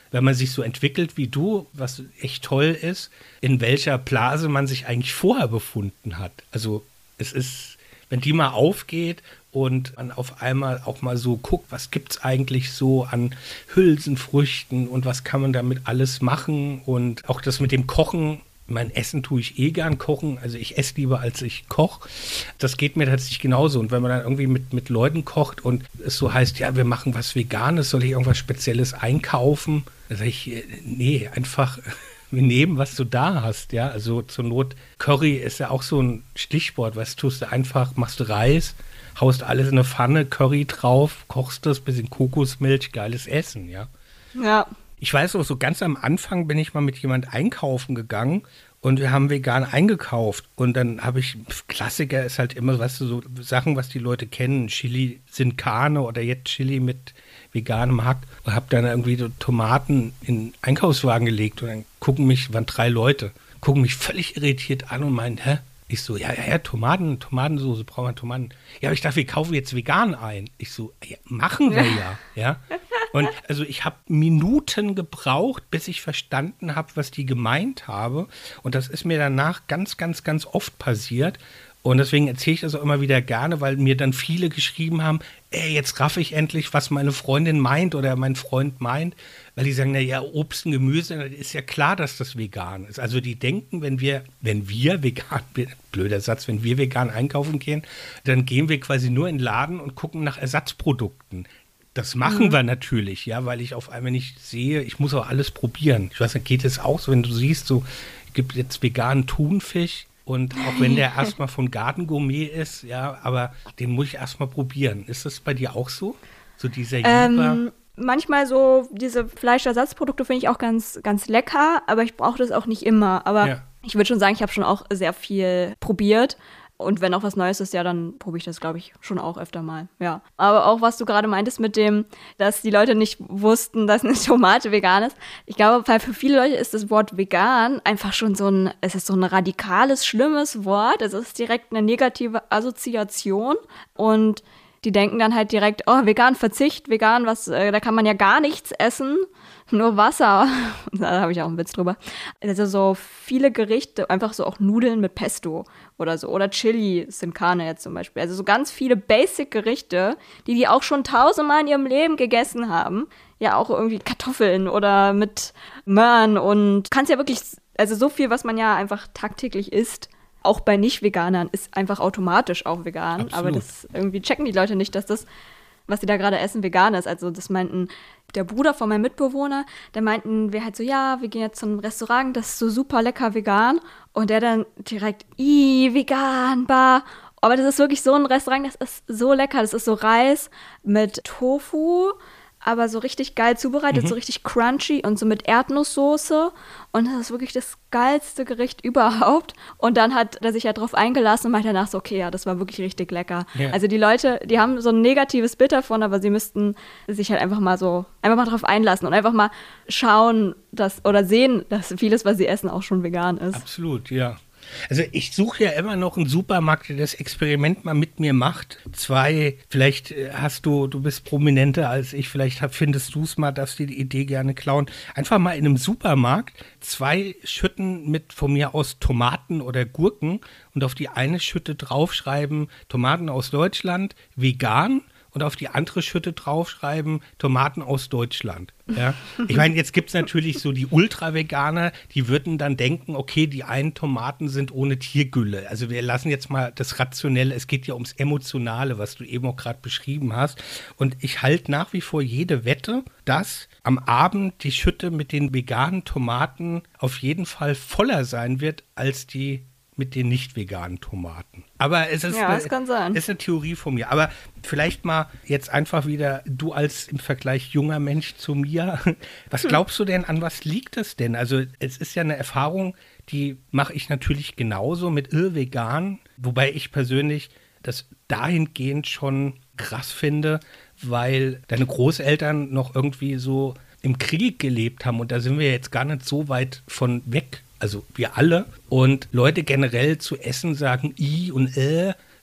wenn man sich so entwickelt wie du, was echt toll ist, in welcher Blase man sich eigentlich vorher befunden hat. Also es ist, wenn die mal aufgeht und man auf einmal auch mal so guckt, was gibt es eigentlich so an Hülsenfrüchten und was kann man damit alles machen und auch das mit dem Kochen. Mein Essen tue ich eh gern kochen, also ich esse lieber, als ich koche. Das geht mir tatsächlich genauso. Und wenn man dann irgendwie mit, mit Leuten kocht und es so heißt, ja, wir machen was Veganes, soll ich irgendwas Spezielles einkaufen? Da sage ich, nee, einfach, wir nehmen, was du da hast, ja. Also zur Not, Curry ist ja auch so ein Stichwort, was tust du einfach, machst du Reis, haust alles in eine Pfanne, Curry drauf, kochst das, bisschen Kokosmilch, geiles Essen, ja. Ja. Ich weiß auch, so ganz am Anfang bin ich mal mit jemand einkaufen gegangen und wir haben vegan eingekauft. Und dann habe ich, Klassiker ist halt immer, weißt du, so Sachen, was die Leute kennen. Chili sin Carne oder jetzt Chili mit veganem Hack. Und habe dann irgendwie so Tomaten in den Einkaufswagen gelegt und dann gucken mich, waren drei Leute, gucken mich völlig irritiert an und meinen, hä? Ich so, ja, ja, ja, Tomaten, Tomatensoße, brauchen wir Tomaten. Ja, aber ich dachte, wir kaufen jetzt vegan ein. Ich so, ja, machen wir ja, ja. Und also ich habe Minuten gebraucht, bis ich verstanden habe, was die gemeint habe. Und das ist mir danach ganz, ganz, ganz oft passiert. Und deswegen erzähle ich das auch immer wieder gerne, weil mir dann viele geschrieben haben, ey, jetzt raff ich endlich, was meine Freundin meint oder mein Freund meint. Weil die sagen, na ja, Obst und Gemüse, ist ja klar, dass das vegan ist. Also die denken, wenn wir, wenn wir vegan, blöder Satz, wenn wir vegan einkaufen gehen, dann gehen wir quasi nur in den Laden und gucken nach Ersatzprodukten. Das machen mhm. wir natürlich, ja, weil ich auf einmal nicht sehe, ich muss auch alles probieren. Ich weiß nicht, geht es auch so, wenn du siehst, so, es gibt jetzt veganen Thunfisch und auch wenn der erstmal von Gartengourmet ist, ja, aber den muss ich erstmal probieren. Ist das bei dir auch so? So dieser ähm, manchmal so, diese Fleischersatzprodukte finde ich auch ganz, ganz lecker, aber ich brauche das auch nicht immer. Aber ja. Ich würde schon sagen, ich habe schon auch sehr viel probiert. Und wenn auch was Neues ist, ja, dann probiere ich das, glaube ich, schon auch öfter mal, ja. Aber auch, was du gerade meintest mit dem, dass die Leute nicht wussten, dass eine Tomate vegan ist. Ich glaube, weil für viele Leute ist das Wort vegan einfach schon so ein, es ist so ein radikales, schlimmes Wort. Es ist direkt eine negative Assoziation und die denken dann halt direkt, oh, vegan, Verzicht, vegan, was, äh, da kann man ja gar nichts essen, nur Wasser. Da habe ich auch einen Witz drüber. Also so viele Gerichte, einfach so auch Nudeln mit Pesto oder so. Oder Chili sin Carne jetzt zum Beispiel. Also so ganz viele Basic-Gerichte, die die auch schon tausendmal in ihrem Leben gegessen haben. Ja, auch irgendwie Kartoffeln oder mit Möhren und kannst ja wirklich, also so viel, was man ja einfach tagtäglich isst. Auch bei Nicht-Veganern ist einfach automatisch auch vegan. Absolut. Aber das irgendwie checken die Leute nicht, dass das, was sie da gerade essen, vegan ist. Also das meinten der Bruder von meinem Mitbewohner, der meinten wir halt so, ja, wir gehen jetzt zum Restaurant, das ist so super lecker vegan. Und der dann direkt, ih, vegan, bah. Aber das ist wirklich so ein Restaurant, das ist so lecker. Das ist so Reis mit Tofu, aber so richtig geil zubereitet, mhm. so richtig crunchy und so mit Erdnusssoße. Und das ist wirklich das geilste Gericht überhaupt. Und dann hat er sich ja drauf eingelassen und meinte danach so, okay, ja, das war wirklich richtig lecker. Ja. Also die Leute, die haben so ein negatives Bild davon, aber sie müssten sich halt einfach mal so, einfach mal drauf einlassen und einfach mal schauen, dass oder sehen, dass vieles, was sie essen, auch schon vegan ist. Absolut, ja. Also ich suche ja immer noch einen Supermarkt, der das Experiment mal mit mir macht. Zwei, vielleicht hast du, du bist prominenter als ich, vielleicht findest du es mal, darfst dir die Idee gerne klauen. Einfach mal in einem Supermarkt zwei Schütten mit von mir aus Tomaten oder Gurken und auf die eine Schütte draufschreiben, Tomaten aus Deutschland, vegan. Und auf die andere Schütte draufschreiben, Tomaten aus Deutschland. Ja? Ich meine, jetzt gibt es natürlich so die Ultra-Veganer, die würden dann denken, okay, die einen Tomaten sind ohne Tiergülle. Also wir lassen jetzt mal das Rationelle, es geht ja ums Emotionale, was du eben auch gerade beschrieben hast. Und ich halte nach wie vor jede Wette, dass am Abend die Schütte mit den veganen Tomaten auf jeden Fall voller sein wird als die mit den nicht veganen Tomaten. Aber es ist, ja, eine, das kann sein. ist eine Theorie von mir. Aber vielleicht mal jetzt einfach wieder, du als im Vergleich junger Mensch zu mir, was glaubst du denn, an was liegt es denn? Also es ist ja eine Erfahrung, die mache ich natürlich genauso mit vegan, wobei ich persönlich das dahingehend schon krass finde, weil deine Großeltern noch irgendwie so im Krieg gelebt haben und da sind wir jetzt gar nicht so weit von weg. Also wir alle. Und Leute generell zu essen sagen I und äh,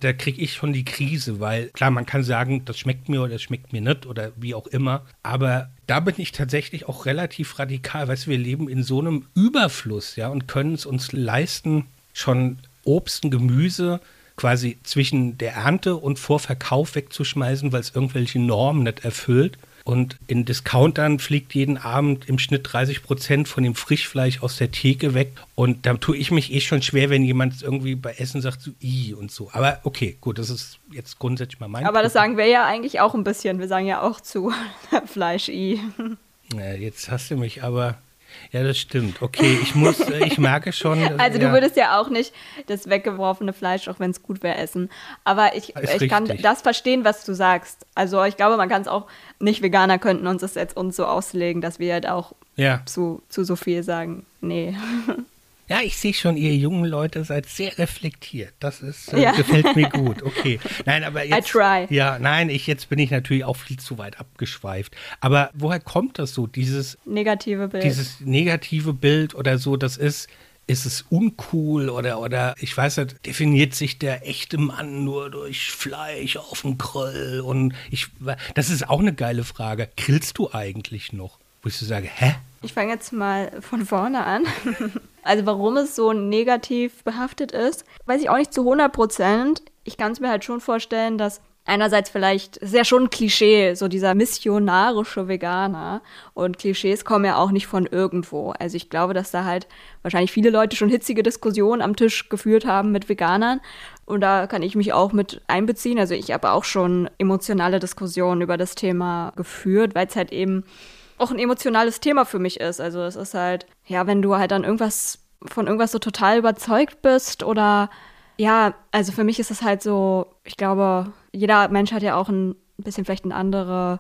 da kriege ich schon die Krise, weil klar, man kann sagen, das schmeckt mir oder das schmeckt mir nicht oder wie auch immer, aber da bin ich tatsächlich auch relativ radikal, weißt du, wir leben in so einem Überfluss, ja, und können es uns leisten, schon Obst und Gemüse quasi zwischen der Ernte und vor Verkauf wegzuschmeißen, weil es irgendwelche Normen nicht erfüllt. Und in Discountern fliegt jeden Abend im Schnitt dreißig Prozent von dem Frischfleisch aus der Theke weg. Und da tue ich mich eh schon schwer, wenn jemand irgendwie bei Essen sagt, so i und so. Aber okay, gut, das ist jetzt grundsätzlich mal mein Aber Punkt. das sagen wir ja eigentlich auch ein bisschen. Wir sagen ja auch zu Fleisch i. Ja, jetzt hast du mich aber... Ja, das stimmt. Okay, ich muss, ich merke schon. Also du ja. würdest ja auch nicht das weggeworfene Fleisch, auch wenn es gut wäre, essen. Aber ich, ich kann das verstehen, was du sagst. Also ich glaube, man kann es auch, nicht Veganer könnten uns das jetzt uns so auslegen, dass wir halt auch ja. zu, zu so viel sagen, nee. Ja, ich sehe schon, ihr jungen Leute seid sehr reflektiert. Das ist, äh, ja. gefällt mir gut. Okay. Nein, aber jetzt. I try. Ja, nein, ich, jetzt bin ich natürlich auch viel zu weit abgeschweift. Aber woher kommt das so? Dieses negative Bild. Dieses negative Bild oder so, das ist, ist es uncool oder, oder ich weiß nicht, definiert sich der echte Mann nur durch Fleisch auf dem Grill? Und ich, das ist auch eine geile Frage. Grillst du eigentlich noch? Wo ich so sage, hä? Ich fange jetzt mal von vorne an. Also warum es so negativ behaftet ist, weiß ich auch nicht zu hundert Prozent. Ich kann es mir halt schon vorstellen, dass einerseits vielleicht, ist ja schon ein Klischee, so dieser missionarische Veganer. Und Klischees kommen ja auch nicht von irgendwo. Also ich glaube, dass da halt wahrscheinlich viele Leute schon hitzige Diskussionen am Tisch geführt haben mit Veganern. Und da kann ich mich auch mit einbeziehen. Also ich habe auch schon emotionale Diskussionen über das Thema geführt, weil es halt eben auch ein emotionales Thema für mich ist. Also es ist halt, ja, wenn du halt dann irgendwas von irgendwas so total überzeugt bist oder ja, also für mich ist es halt so, ich glaube, jeder Mensch hat ja auch ein bisschen vielleicht eine andere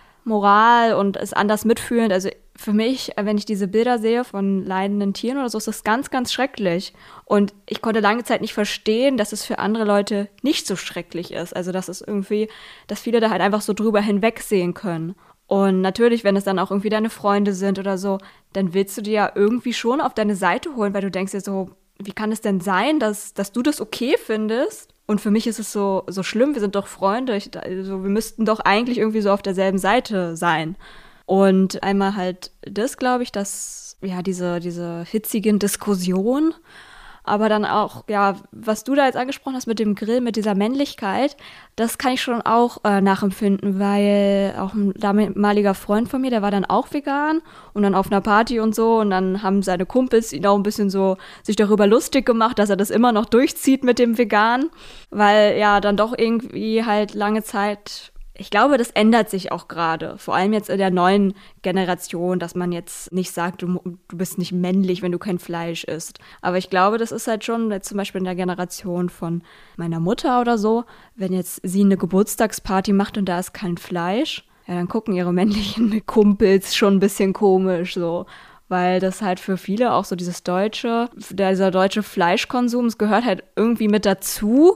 Moral und ist anders mitfühlend. Also für mich, wenn ich diese Bilder sehe von leidenden Tieren oder so, ist das ganz, ganz schrecklich. Und ich konnte lange Zeit nicht verstehen, dass es für andere Leute nicht so schrecklich ist. Also dass es irgendwie, dass viele da halt einfach so drüber hinwegsehen können. Und natürlich, wenn es dann auch irgendwie deine Freunde sind oder so, dann willst du dir ja irgendwie schon auf deine Seite holen, weil du denkst dir so, wie kann es denn sein, dass, dass du das okay findest? Und für mich ist es so, so schlimm, wir sind doch Freunde, ich, also wir müssten doch eigentlich irgendwie so auf derselben Seite sein. Und einmal halt das, glaube ich, dass, ja, diese, diese hitzigen Diskussionen, aber dann auch, ja, was du da jetzt angesprochen hast mit dem Grill, mit dieser Männlichkeit, das kann ich schon auch äh, nachempfinden, weil auch ein damaliger Freund von mir, der war dann auch vegan und dann auf einer Party und so und dann haben seine Kumpels ihn auch ein bisschen so sich darüber lustig gemacht, dass er das immer noch durchzieht mit dem Vegan, weil ja dann doch irgendwie halt lange Zeit, ich glaube, das ändert sich auch gerade, vor allem jetzt in der neuen Generation, dass man jetzt nicht sagt, du, du bist nicht männlich, wenn du kein Fleisch isst. Aber ich glaube, das ist halt schon jetzt zum Beispiel in der Generation von meiner Mutter oder so, wenn jetzt sie eine Geburtstagsparty macht und da ist kein Fleisch, ja, dann gucken ihre männlichen Kumpels schon ein bisschen komisch so. Weil das halt für viele auch so dieses deutsche, dieser deutsche Fleischkonsum, es gehört halt irgendwie mit dazu.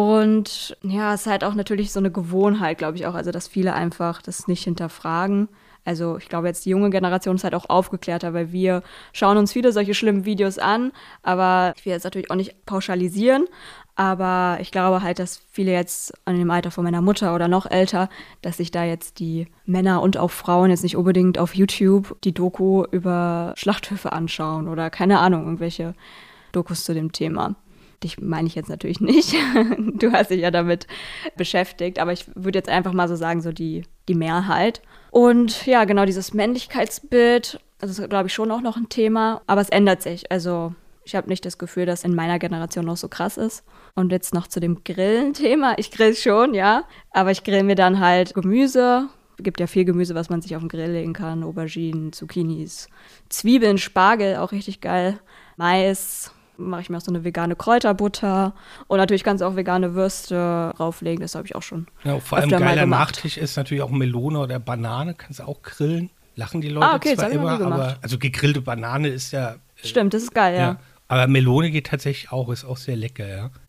Und ja, es ist halt auch natürlich so eine Gewohnheit, glaube ich auch, also dass viele einfach das nicht hinterfragen. Also ich glaube jetzt die junge Generation ist halt auch aufgeklärter, weil wir schauen uns viele solche schlimmen Videos an, aber ich will jetzt natürlich auch nicht pauschalisieren, aber ich glaube halt, dass viele jetzt an dem Alter von meiner Mutter oder noch älter, dass sich da jetzt die Männer und auch Frauen jetzt nicht unbedingt auf YouTube die Doku über Schlachthöfe anschauen oder keine Ahnung, irgendwelche Dokus zu dem Thema. Dich meine ich jetzt natürlich nicht. Du hast dich ja damit beschäftigt, aber ich würde jetzt einfach mal so sagen, so die, die Mehrheit. Und ja, genau dieses Männlichkeitsbild, das ist, glaube ich, schon auch noch ein Thema, aber es ändert sich. Also ich habe nicht das Gefühl, dass in meiner Generation noch so krass ist. Und jetzt noch zu dem Grillen-Thema. Ich grill schon, ja, aber ich grill mir dann halt Gemüse. Es gibt ja viel Gemüse, was man sich auf den Grill legen kann. Auberginen, Zucchinis, Zwiebeln, Spargel, auch richtig geil. Mais, mache ich mir auch so eine vegane Kräuterbutter. Und natürlich kannst du auch vegane Würste drauflegen. Das habe ich auch schon ja, vor allem geiler Nachtisch ist natürlich auch Melone oder Banane. Kannst du auch grillen. Lachen die Leute ah, okay, zwar immer, aber also gegrillte Banane ist ja... Stimmt, das ist geil, ja. ja. Aber Melone geht tatsächlich auch, ist auch sehr lecker, ja.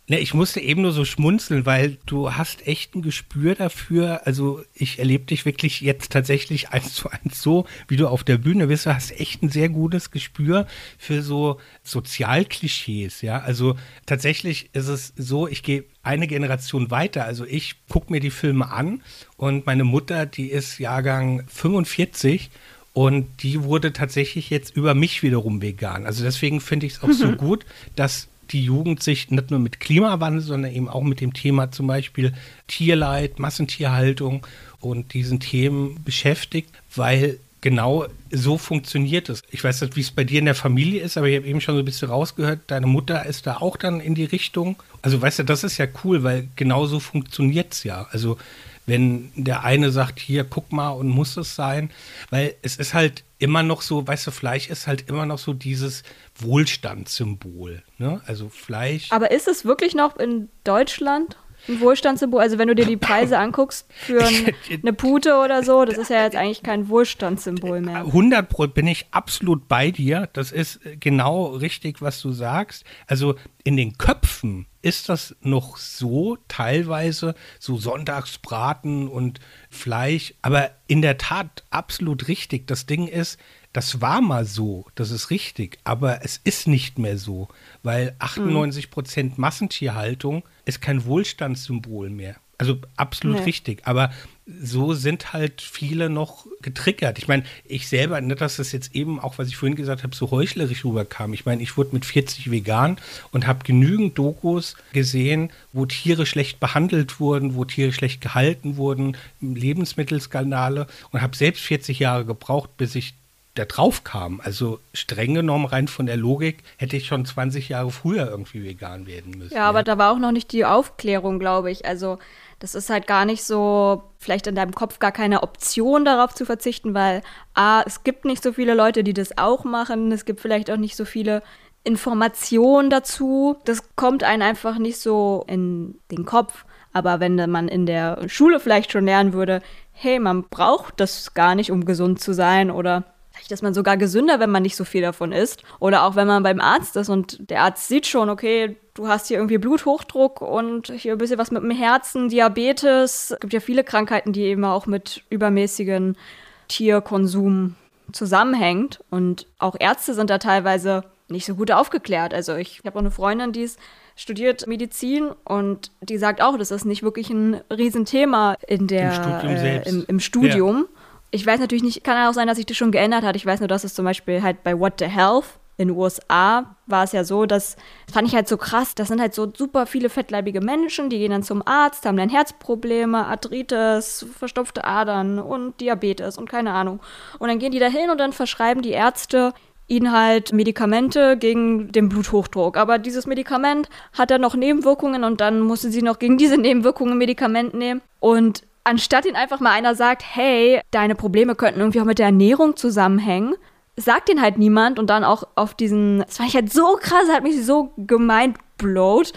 Ne, ich musste eben nur so schmunzeln, weil du hast echt ein Gespür dafür. Also ich erlebe dich wirklich jetzt tatsächlich eins zu eins so, wie du auf der Bühne bist. Du hast echt ein sehr gutes Gespür für so Sozialklischees, ja. Also tatsächlich ist es so, ich gehe eine Generation weiter. Also ich gucke mir die Filme an und meine Mutter, die ist Jahrgang fünfundvierzig und die wurde tatsächlich jetzt über mich wiederum vegan. Also deswegen finde ich es auch so gut, dass die Jugend sich nicht nur mit Klimawandel, sondern eben auch mit dem Thema zum Beispiel Tierleid, Massentierhaltung und diesen Themen beschäftigt, weil genau so funktioniert es. Ich weiß nicht, wie es bei dir in der Familie ist, aber ich habe eben schon so ein bisschen rausgehört, deine Mutter ist da auch dann in die Richtung. Also weißt du, das ist ja cool, weil genau so funktioniert es ja. Also wenn der eine sagt, hier, guck mal und muss es sein, weil es ist halt immer noch so, weißt du, Fleisch ist halt immer noch so dieses Wohlstandssymbol, ne? Also Fleisch. Aber ist es wirklich noch in Deutschland ein Wohlstandssymbol? Also wenn du dir die Preise anguckst für ein, eine Pute oder so, das ist ja jetzt eigentlich kein Wohlstandssymbol mehr. hundert Prozent bin ich absolut bei dir. Das ist genau richtig, was du sagst. Also in den Köpfen ist das noch so, teilweise so Sonntagsbraten und Fleisch. Aber in der Tat absolut richtig. Das Ding ist, das war mal so, das ist richtig, aber es ist nicht mehr so, weil achtundneunzig Prozent Massentierhaltung ist kein Wohlstandssymbol mehr. Also absolut nee. richtig, aber so sind halt viele noch getriggert. Ich meine, ich selber, nicht, dass das jetzt eben auch, was ich vorhin gesagt habe, so heuchlerisch rüberkam. Ich meine, ich wurde mit vierzig vegan und habe genügend Dokus gesehen, wo Tiere schlecht behandelt wurden, wo Tiere schlecht gehalten wurden, Lebensmittelskandale und habe selbst vierzig Jahre gebraucht, bis ich da drauf kam. Also streng genommen, rein von der Logik, hätte ich schon zwanzig Jahre früher irgendwie vegan werden müssen. Ja, aber ja. da war auch noch nicht die Aufklärung, glaube ich. Also das ist halt gar nicht so, vielleicht in deinem Kopf gar keine Option darauf zu verzichten, weil A, es gibt nicht so viele Leute, die das auch machen. Es gibt vielleicht auch nicht so viele Informationen dazu. Das kommt einem einfach nicht so in den Kopf. Aber wenn man in der Schule vielleicht schon lernen würde, hey, man braucht das gar nicht, um gesund zu sein, oder vielleicht ist man sogar gesünder, wenn man nicht so viel davon isst. Oder auch wenn man beim Arzt ist und der Arzt sieht schon, okay, du hast hier irgendwie Bluthochdruck und hier ein bisschen was mit dem Herzen, Diabetes. Es gibt ja viele Krankheiten, die eben auch mit übermäßigen Tierkonsum zusammenhängt. Und auch Ärzte sind da teilweise nicht so gut aufgeklärt. Also ich habe auch eine Freundin, die ist studiert Medizin und die sagt auch, das ist nicht wirklich ein Riesenthema in der, Im Studium äh, selbst. Im, im Studium. Ja. Ich weiß natürlich nicht, kann auch sein, dass sich das schon geändert hat. Ich weiß nur, dass es zum Beispiel halt bei What the Health in den U S A war es ja so, dass, das fand ich halt so krass, das sind halt so super viele fettleibige Menschen, die gehen dann zum Arzt, haben dann Herzprobleme, Arthritis, verstopfte Adern und Diabetes und keine Ahnung. Und dann gehen die da hin und dann verschreiben die Ärzte ihnen halt Medikamente gegen den Bluthochdruck. Aber dieses Medikament hat dann noch Nebenwirkungen und dann mussten sie noch gegen diese Nebenwirkungen ein Medikament nehmen. Und anstatt ihnen einfach mal einer sagt, hey, deine Probleme könnten irgendwie auch mit der Ernährung zusammenhängen, sagt ihnen halt niemand und dann auch auf diesen, das fand ich halt so krass, hat mich so gemindblowt,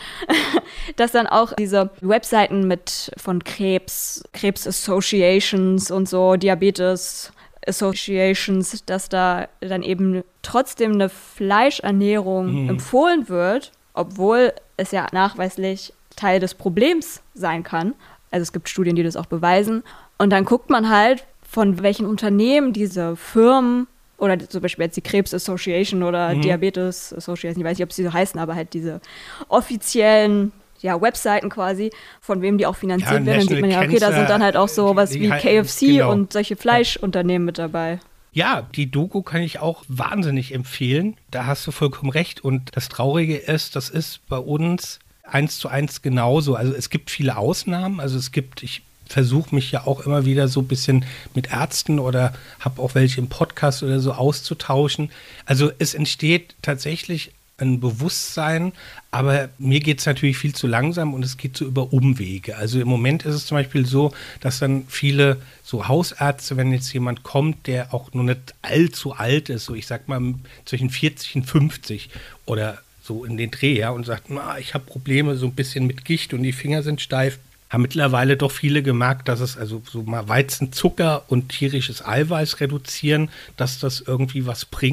dass dann auch diese Webseiten mit von Krebs, Krebs Associations und so, Diabetes Associations, dass da dann eben trotzdem eine Fleischernährung mhm. empfohlen wird, obwohl es ja nachweislich Teil des Problems sein kann. Also es gibt Studien, die das auch beweisen. Und dann guckt man halt, von welchen Unternehmen diese Firmen oder zum Beispiel jetzt die Krebs Association oder mhm. Diabetes Association, ich weiß nicht, ob sie so heißen, aber halt diese offiziellen ja, Webseiten quasi, von wem die auch finanziert ja, werden. Dann sieht man ja, okay, da sind dann halt auch so was wie K F C genau. und solche Fleischunternehmen mit dabei. Ja, die Doku kann ich auch wahnsinnig empfehlen. Da hast du vollkommen recht. Und das Traurige ist, das ist bei uns eins zu eins genauso. Also es gibt viele Ausnahmen. Also es gibt, ich versuche mich ja auch immer wieder so ein bisschen mit Ärzten oder habe auch welche im Podcast oder so auszutauschen. Also es entsteht tatsächlich ein Bewusstsein, aber mir geht es natürlich viel zu langsam und es geht so über Umwege. Also im Moment ist es zum Beispiel so, dass dann viele so Hausärzte, wenn jetzt jemand kommt, der auch noch nicht allzu alt ist, so ich sag mal zwischen vierzig und fünfzig oder so in den Dreh, ja, und sagt, na, ich habe Probleme so ein bisschen mit Gicht und die Finger sind steif, haben mittlerweile doch viele gemerkt, dass es also so mal Weizenzucker und tierisches Eiweiß reduzieren, dass das irgendwie was bringt.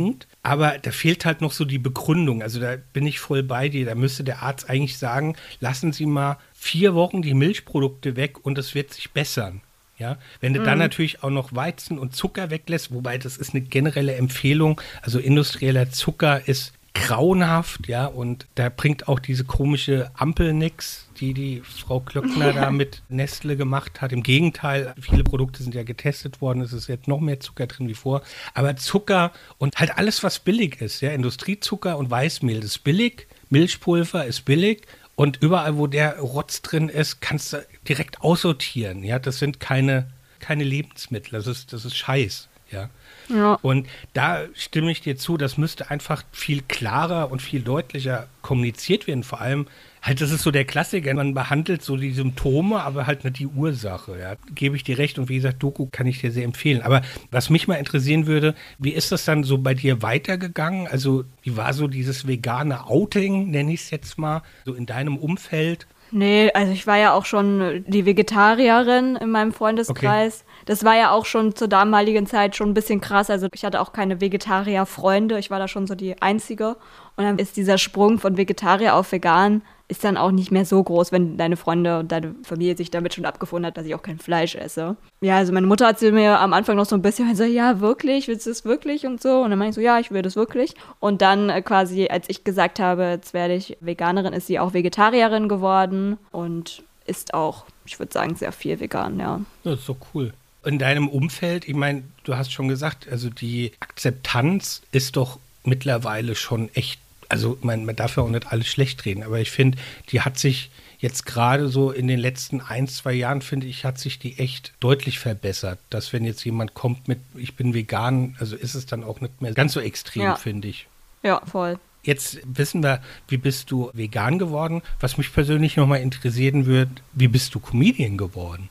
Aber da fehlt halt noch so die Begründung. Also da bin ich voll bei dir. Da müsste der Arzt eigentlich sagen, lassen Sie mal vier Wochen die Milchprodukte weg und es wird sich bessern. Ja, wenn du mhm. dann natürlich auch noch Weizen und Zucker weglässt, wobei das ist eine generelle Empfehlung. Also industrieller Zucker ist grauenhaft, ja, und da bringt auch diese komische Ampel nix, die die Frau Klöckner da mit Nestle gemacht hat. Im Gegenteil, viele Produkte sind ja getestet worden, es ist jetzt noch mehr Zucker drin wie vor. Aber Zucker und halt alles, was billig ist, ja, Industriezucker und Weißmehl, das ist billig, Milchpulver ist billig und überall, wo der Rotz drin ist, kannst du direkt aussortieren, ja, das sind keine, keine Lebensmittel, das ist, das ist Scheiß, ja. Ja. Und da stimme ich dir zu, das müsste einfach viel klarer und viel deutlicher kommuniziert werden. Vor allem, halt, das ist so der Klassiker, man behandelt so die Symptome, aber halt nicht die Ursache. Ja. Gebe ich dir recht und wie gesagt, Doku kann ich dir sehr empfehlen. Aber was mich mal interessieren würde, wie ist das dann so bei dir weitergegangen? Also wie war so dieses vegane Outing, nenne ich es jetzt mal, so in deinem Umfeld? Nee, also ich war ja auch schon die Vegetarierin in meinem Freundeskreis. Okay. Das war ja auch schon zur damaligen Zeit schon ein bisschen krass. Also ich hatte auch keine Vegetarier-Freunde. Ich war da schon so die Einzige. Und dann ist dieser Sprung von Vegetarier auf vegan ist dann auch nicht mehr so groß, wenn deine Freunde und deine Familie sich damit schon abgefunden hat, dass ich auch kein Fleisch esse. Ja, also meine Mutter hat sie mir am Anfang noch so ein bisschen gesagt, ja, wirklich, willst du das wirklich und so? Und dann meinte ich so, ja, ich will das wirklich. Und dann äh, quasi, als ich gesagt habe, jetzt werde ich Veganerin, ist sie auch Vegetarierin geworden und isst auch, ich würde sagen, sehr viel vegan, ja. Das ist so cool. In deinem Umfeld, ich meine, du hast schon gesagt, also die Akzeptanz ist doch mittlerweile schon echt. Also man, man darf ja auch nicht alles schlecht reden, aber ich finde, die hat sich jetzt gerade so in den letzten ein, zwei Jahren, finde ich, hat sich die echt deutlich verbessert. Dass wenn jetzt jemand kommt mit, ich bin vegan, also ist es dann auch nicht mehr ganz so extrem, ja. finde ich. Ja, voll. Jetzt wissen wir, wie bist du vegan geworden? Was mich persönlich nochmal interessieren würde, wie bist du Comedian geworden?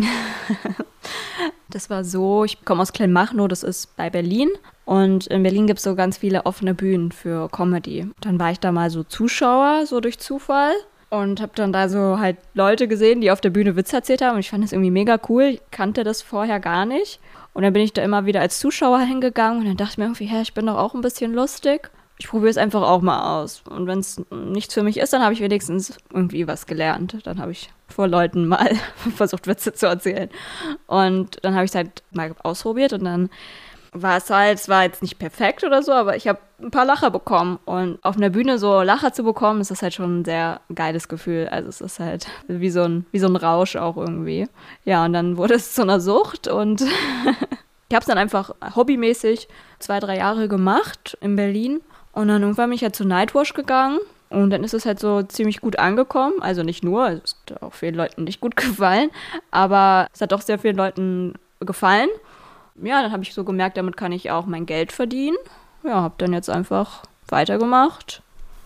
Das war so, ich komme aus Kleinmachnow, das ist bei Berlin. Und in Berlin gibt es so ganz viele offene Bühnen für Comedy. Dann war ich da mal so Zuschauer, so durch Zufall. Und habe dann da so halt Leute gesehen, die auf der Bühne Witze erzählt haben. Und ich fand das irgendwie mega cool. Ich kannte das vorher gar nicht. Und dann bin ich da immer wieder als Zuschauer hingegangen. Und dann dachte ich mir irgendwie, hä, ich bin doch auch ein bisschen lustig. Ich probiere es einfach auch mal aus. Und wenn es nichts für mich ist, dann habe ich wenigstens irgendwie was gelernt. Dann habe ich vor Leuten mal versucht, Witze zu erzählen. Und dann habe ich es halt mal ausprobiert. Und dann war es halt, es war jetzt nicht perfekt oder so, aber ich habe ein paar Lacher bekommen. Und auf einer Bühne so Lacher zu bekommen, ist das halt schon ein sehr geiles Gefühl. Also es ist halt wie so ein, wie so ein Rausch auch irgendwie. Ja, und dann wurde es zu einer Sucht und ich habe es dann einfach hobbymäßig zwei, drei Jahre gemacht in Berlin. Und dann irgendwann bin ich halt zu Nightwash gegangen. Und dann ist es halt so ziemlich gut angekommen. Also nicht nur, es hat auch vielen Leuten nicht gut gefallen, aber es hat auch sehr vielen Leuten gefallen. Ja, dann habe ich so gemerkt, damit kann ich auch mein Geld verdienen. Ja, habe dann jetzt einfach weitergemacht.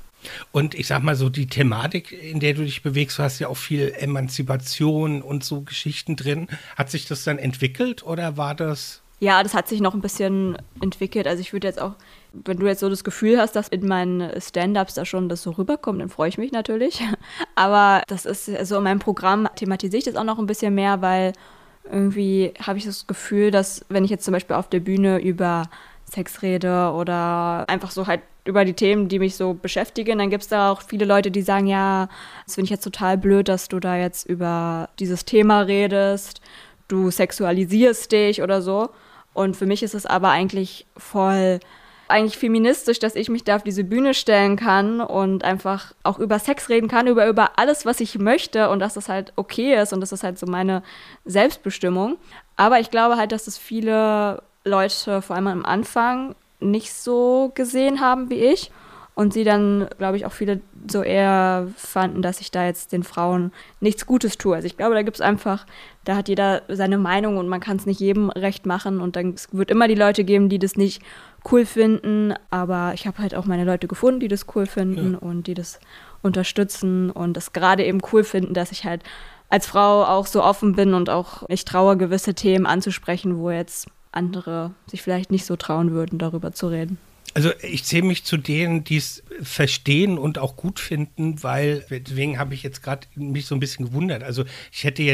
Und ich sag mal so, die Thematik, in der du dich bewegst, du hast ja auch viel Emanzipation und so Geschichten drin. Hat sich das dann entwickelt oder war das? Ja, das hat sich noch ein bisschen entwickelt. Also ich würde jetzt auch, wenn du jetzt so das Gefühl hast, dass in meinen Stand-Ups da schon das so rüberkommt, dann freue ich mich natürlich. Aber das ist so also in meinem Programm thematisiere ich das auch noch ein bisschen mehr, weil irgendwie habe ich das Gefühl, dass wenn ich jetzt zum Beispiel auf der Bühne über Sex rede oder einfach so halt über die Themen, die mich so beschäftigen, dann gibt es da auch viele Leute, die sagen, ja, das finde ich jetzt total blöd, dass du da jetzt über dieses Thema redest, du sexualisierst dich oder so. Und für mich ist es aber eigentlich voll eigentlich feministisch, dass ich mich da auf diese Bühne stellen kann und einfach auch über Sex reden kann, über, über alles, was ich möchte und dass das halt okay ist und das ist halt so meine Selbstbestimmung. Aber ich glaube halt, dass das viele Leute, vor allem am Anfang, nicht so gesehen haben wie ich und sie dann, glaube ich, auch viele so eher fanden, dass ich da jetzt den Frauen nichts Gutes tue. Also ich glaube, da gibt es einfach, da hat jeder seine Meinung und man kann es nicht jedem recht machen und dann es wird immer die Leute geben, die das nicht cool finden, aber ich habe halt auch meine Leute gefunden, die das cool finden ja. und die das unterstützen und das gerade eben cool finden, dass ich halt als Frau auch so offen bin und auch ich traue, gewisse Themen anzusprechen, wo jetzt andere sich vielleicht nicht so trauen würden, darüber zu reden. Also ich zähle mich zu denen, die es verstehen und auch gut finden, weil deswegen habe ich jetzt gerade mich so ein bisschen gewundert. Also ich hätte jetzt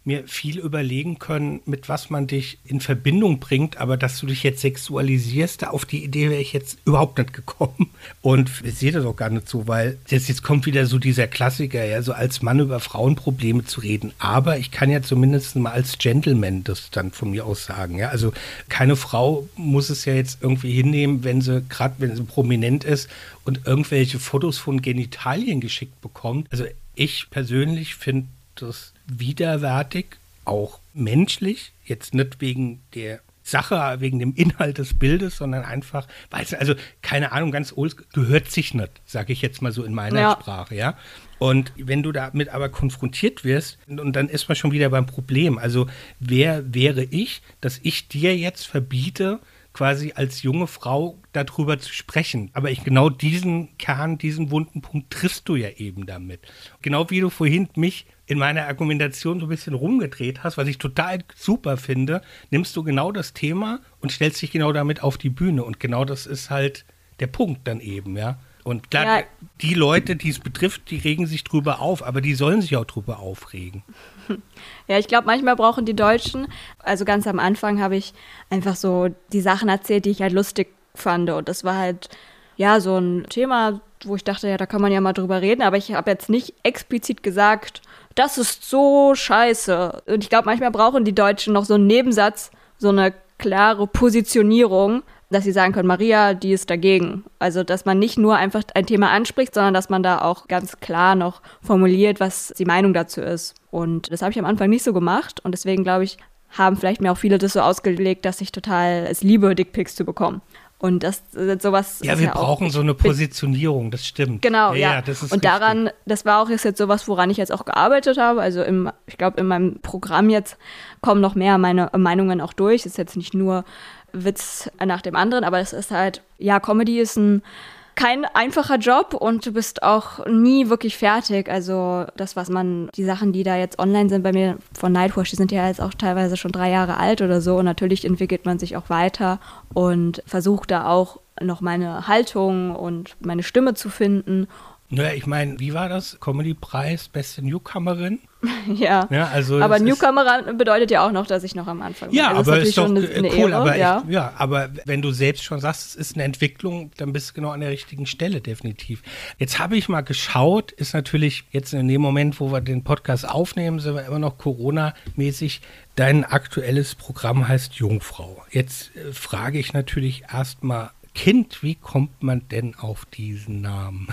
mir viel überlegen können, mit was man dich in Verbindung bringt, aber dass du dich jetzt sexualisierst, da auf die Idee wäre ich jetzt überhaupt nicht gekommen. Und ich sehe das auch gar nicht so, weil jetzt, jetzt kommt wieder so dieser Klassiker, ja, so als Mann über Frauenprobleme zu reden. Aber ich kann ja zumindest mal als Gentleman das dann von mir aus sagen, ja. Also keine Frau muss es ja jetzt irgendwie hinnehmen, wenn sie, gerade wenn sie prominent ist und irgendwelche Fotos von Genitalien geschickt bekommt. Also ich persönlich finde das widerwärtig, auch menschlich, jetzt nicht wegen der Sache, wegen dem Inhalt des Bildes, sondern einfach, weißt du, also keine Ahnung, ganz old, gehört sich nicht, sage ich jetzt mal so in meiner ja. Sprache, ja. Und wenn du damit aber konfrontiert wirst, und dann ist man schon wieder beim Problem, also wer wäre ich, dass ich dir jetzt verbiete, quasi als junge Frau darüber zu sprechen. Aber ich genau diesen Kern, diesen wunden Punkt triffst du ja eben damit. Genau wie du vorhin mich in meiner Argumentation so ein bisschen rumgedreht hast, was ich total super finde, nimmst du genau das Thema und stellst dich genau damit auf die Bühne. Und genau das ist halt der Punkt dann eben, ja. Und klar, ja. die Leute, die es betrifft, die regen sich drüber auf, aber die sollen sich auch drüber aufregen. Ja, ich glaube, manchmal brauchen die Deutschen, also ganz am Anfang habe ich einfach so die Sachen erzählt, die ich halt lustig fand. Und das war halt, ja, so ein Thema, wo ich dachte, ja, da kann man ja mal drüber reden. Aber ich habe jetzt nicht explizit gesagt, das ist so scheiße. Und ich glaube, manchmal brauchen die Deutschen noch so einen Nebensatz, so eine klare Positionierung, dass sie sagen können, Maria, die ist dagegen. Also, dass man nicht nur einfach ein Thema anspricht, sondern dass man da auch ganz klar noch formuliert, was die Meinung dazu ist. Und das habe ich am Anfang nicht so gemacht. Und deswegen, glaube ich, haben vielleicht mir auch viele das so ausgelegt, dass ich total es liebe, Dickpics zu bekommen. Und das sowas. Ja, wir ja brauchen so eine Positionierung, das stimmt. Genau, ja. ja. Das ist und daran, richtig. Das war auch jetzt sowas, woran ich jetzt auch gearbeitet habe. Also im, ich glaube, in meinem Programm jetzt kommen noch mehr meine Meinungen auch durch. Es ist jetzt nicht nur Witz nach dem anderen, aber es ist halt, ja, Comedy ist ein kein einfacher Job und du bist auch nie wirklich fertig. Also das, was man, die Sachen, die da jetzt online sind bei mir von Nightwash, die sind ja jetzt auch teilweise schon drei Jahre alt oder so und natürlich entwickelt man sich auch weiter und versucht da auch noch meine Haltung und meine Stimme zu finden. Naja, ich meine, wie war das? Comedy-Preis, beste Newcomerin? ja, ja also aber Newcomerin bedeutet ja auch noch, dass ich noch am Anfang bin. Ja, also aber ist, ist doch eine, eine eine cool. Ehre, aber ja. Ich, ja, aber wenn du selbst schon sagst, es ist eine Entwicklung, dann bist du genau an der richtigen Stelle, definitiv. Jetzt habe ich mal geschaut, ist natürlich jetzt in dem Moment, wo wir den Podcast aufnehmen, sind wir immer noch Corona-mäßig. Dein aktuelles Programm heißt Jungfrau. Jetzt äh, frage ich natürlich erstmal, Kind, wie kommt man denn auf diesen Namen?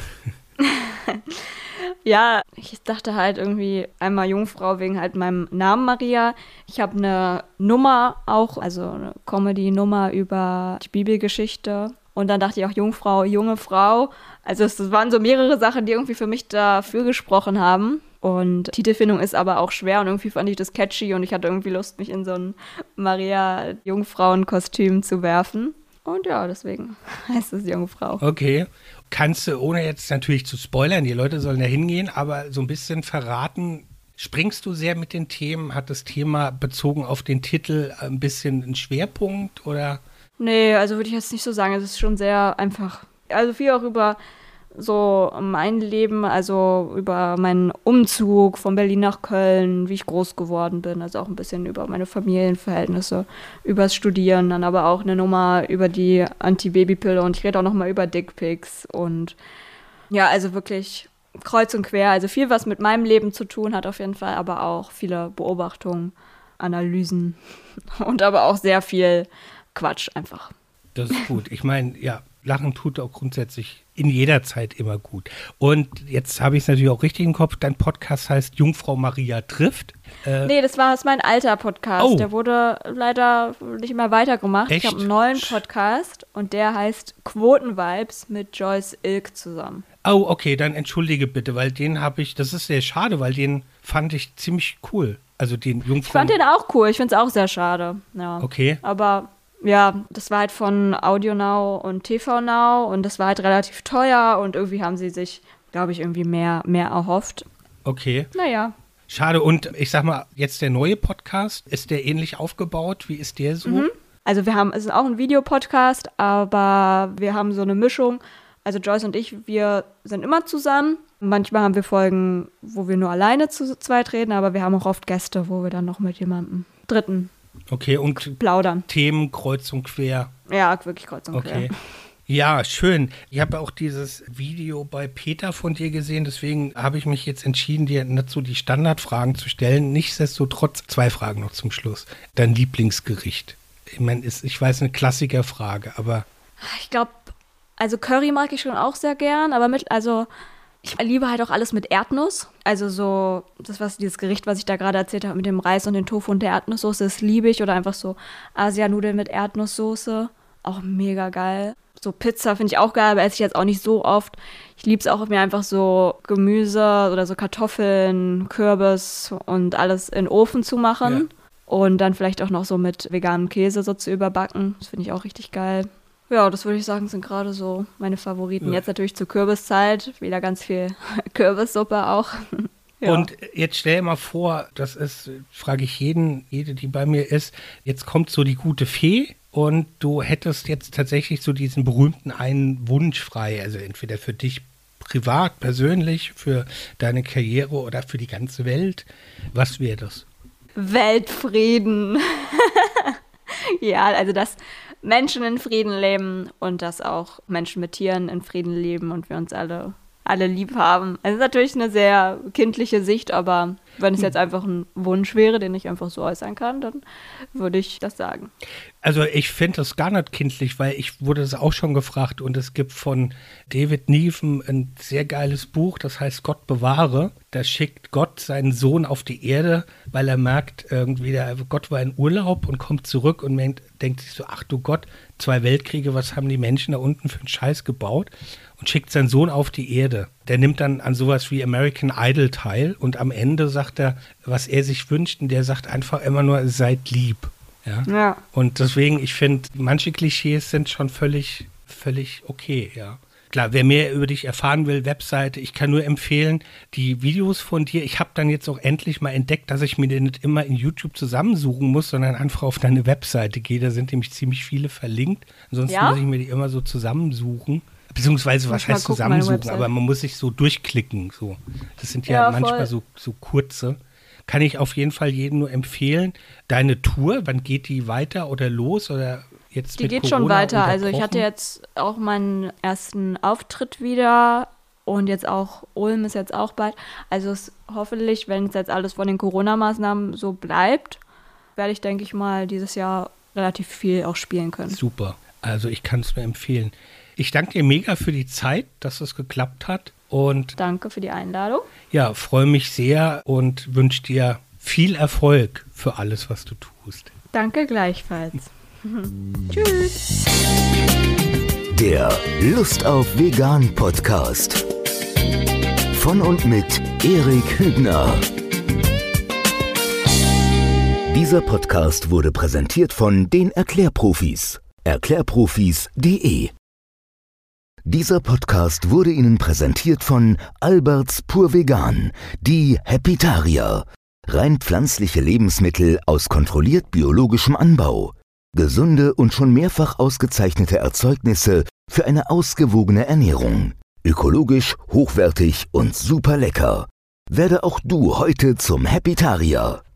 Ja, ich dachte halt irgendwie einmal Jungfrau wegen halt meinem Namen Maria. Ich habe eine Nummer auch, also eine Comedy-Nummer über die Bibelgeschichte. Und dann dachte ich auch Jungfrau, junge Frau. Also es waren so mehrere Sachen, die irgendwie für mich dafür gesprochen haben. Und Titelfindung ist aber auch schwer und irgendwie fand ich das catchy und ich hatte irgendwie Lust, mich in so ein Maria-Jungfrauen-Kostüm zu werfen. Und ja, deswegen heißt es Jungfrau. Okay. Kannst du, ohne jetzt natürlich zu spoilern, die Leute sollen da hingehen, aber so ein bisschen verraten, springst du sehr mit den Themen? Hat das Thema bezogen auf den Titel ein bisschen einen Schwerpunkt, oder? Nee, also würde ich jetzt nicht so sagen. Es ist schon sehr einfach, also viel auch über so mein Leben, also über meinen Umzug von Berlin nach Köln, wie ich groß geworden bin, also auch ein bisschen über meine Familienverhältnisse, übers Studieren, dann aber auch eine Nummer über die Anti-Baby-Pille und ich rede auch nochmal über Dickpics und ja, also wirklich kreuz und quer, also viel, was mit meinem Leben zu tun hat auf jeden Fall, aber auch viele Beobachtungen, Analysen und aber auch sehr viel Quatsch einfach. Das ist gut. Ich meine, ja, Lachen tut auch grundsätzlich in jeder Zeit immer gut. Und jetzt habe ich es natürlich auch richtig im Kopf, dein Podcast heißt Jungfrau Maria trifft. Äh, nee, das war das mein alter Podcast. Oh. Der wurde leider nicht mehr weitergemacht. Echt? Ich habe einen neuen Podcast und der heißt Quotenvibes mit Joyce Ilk zusammen. Oh, okay, dann entschuldige bitte, weil den habe ich, das ist sehr schade, weil den fand ich ziemlich cool. Also den Jungfrau. Ich fand den auch cool, ich finde es auch sehr schade. Ja. Okay. Aber ja, das war halt von Audio Now und T V Now und das war halt relativ teuer und irgendwie haben sie sich, glaube ich, irgendwie mehr, mehr erhofft. Okay. Naja. Schade. Und ich sag mal, jetzt der neue Podcast, ist der ähnlich aufgebaut? Wie ist der so? Mhm. Also wir haben, es ist auch ein Videopodcast, aber wir haben so eine Mischung Also Joyce und ich, wir sind immer zusammen. Manchmal haben wir Folgen, wo wir nur alleine zu zweit reden, aber wir haben auch oft Gäste, wo wir dann noch mit jemandem Dritten okay, und plaudern. Themen kreuz und quer. Ja, wirklich kreuz und okay. quer. Ja, schön. Ich habe auch dieses Video bei Peter von dir gesehen, deswegen habe ich mich jetzt entschieden, dir nicht so die Standardfragen zu stellen. Nichtsdestotrotz zwei Fragen noch zum Schluss. Dein Lieblingsgericht? Ich meine, ist, ich weiß, eine Klassikerfrage, aber... Ich glaube, also Curry mag ich schon auch sehr gern, aber mit, also ich liebe halt auch alles mit Erdnuss. Also so, das was dieses Gericht, was ich da gerade erzählt habe, mit dem Reis und den Tofu und der Erdnusssoße, das liebe ich. Oder einfach so Asianudeln mit Erdnusssoße, auch mega geil. So Pizza finde ich auch geil, aber esse ich jetzt auch nicht so oft. Ich liebe es auch, mir einfach so Gemüse oder so Kartoffeln, Kürbis und alles in den Ofen zu machen. Ja. Und dann vielleicht auch noch so mit veganem Käse so zu überbacken. Das finde ich auch richtig geil. Ja, das würde ich sagen, sind gerade so meine Favoriten. Ja. Jetzt natürlich zur Kürbiszeit, wieder ganz viel Kürbissuppe auch. Ja. Und jetzt stell dir mal vor, das ist, frage ich jeden, jede, die bei mir ist, jetzt kommt so die gute Fee und du hättest jetzt tatsächlich so diesen berühmten einen Wunsch frei, also entweder für dich privat, persönlich, für deine Karriere oder für die ganze Welt. Was wäre das? Weltfrieden. Ja, also dass Menschen in Frieden leben und dass auch Menschen mit Tieren in Frieden leben und wir uns alle, alle lieb haben. Also ist natürlich eine sehr kindliche Sicht, aber wenn es jetzt einfach ein Wunsch wäre, den ich einfach so äußern kann, dann würde ich das sagen. Also ich finde das gar nicht kindlich, weil ich wurde das auch schon gefragt und es gibt von David Neven ein sehr geiles Buch, das heißt Gott bewahre. Da schickt Gott seinen Sohn auf die Erde, weil er merkt, irgendwie der Gott war in Urlaub und kommt zurück und denkt, denkt sich so, ach du Gott, zwei Weltkriege, was haben die Menschen da unten für einen Scheiß gebaut? Und schickt seinen Sohn auf die Erde. Der nimmt dann an sowas wie American Idol teil und am Ende sagt er, was er sich wünscht und der sagt einfach immer nur, seid lieb. Ja. Ja. Und deswegen, ich finde, manche Klischees sind schon völlig, völlig okay, ja. Klar, wer mehr über dich erfahren will, Webseite, ich kann nur empfehlen, die Videos von dir, ich habe dann jetzt auch endlich mal entdeckt, dass ich mir den nicht immer in YouTube zusammensuchen muss, sondern einfach auf deine Webseite gehe, da sind nämlich ziemlich viele verlinkt, ansonsten ja? muss ich mir die immer so zusammensuchen. Beziehungsweise, was heißt gucken, zusammensuchen, aber man muss sich so durchklicken. So. Das sind ja, ja manchmal so, so kurze. Kann ich auf jeden Fall jedem nur empfehlen. Deine Tour, wann geht die weiter oder los? Oder jetzt die mit geht Corona schon weiter. Also ich unterbrochen? hatte jetzt auch meinen ersten Auftritt wieder und jetzt auch Ulm ist jetzt auch bald. Also es, hoffentlich, wenn es jetzt alles von den Corona-Maßnahmen so bleibt, werde ich, denke ich mal, dieses Jahr relativ viel auch spielen können. Super. Also ich kann es nur empfehlen. Ich danke dir mega für die Zeit, dass es geklappt hat. Und danke für die Einladung. Ja, freue mich sehr und wünsche dir viel Erfolg für alles, was du tust. Danke gleichfalls. Tschüss. Der Lust auf Vegan Podcast. Von und mit Erik Hübner. Dieser Podcast wurde präsentiert von den Erklärprofis. Erklärprofis punkt de. Dieser Podcast wurde Ihnen präsentiert von Alberts Pur Vegan, die Happytarier. Rein pflanzliche Lebensmittel aus kontrolliert biologischem Anbau. Gesunde und schon mehrfach ausgezeichnete Erzeugnisse für eine ausgewogene Ernährung. Ökologisch, hochwertig und super lecker. Werde auch du heute zum Happytarier.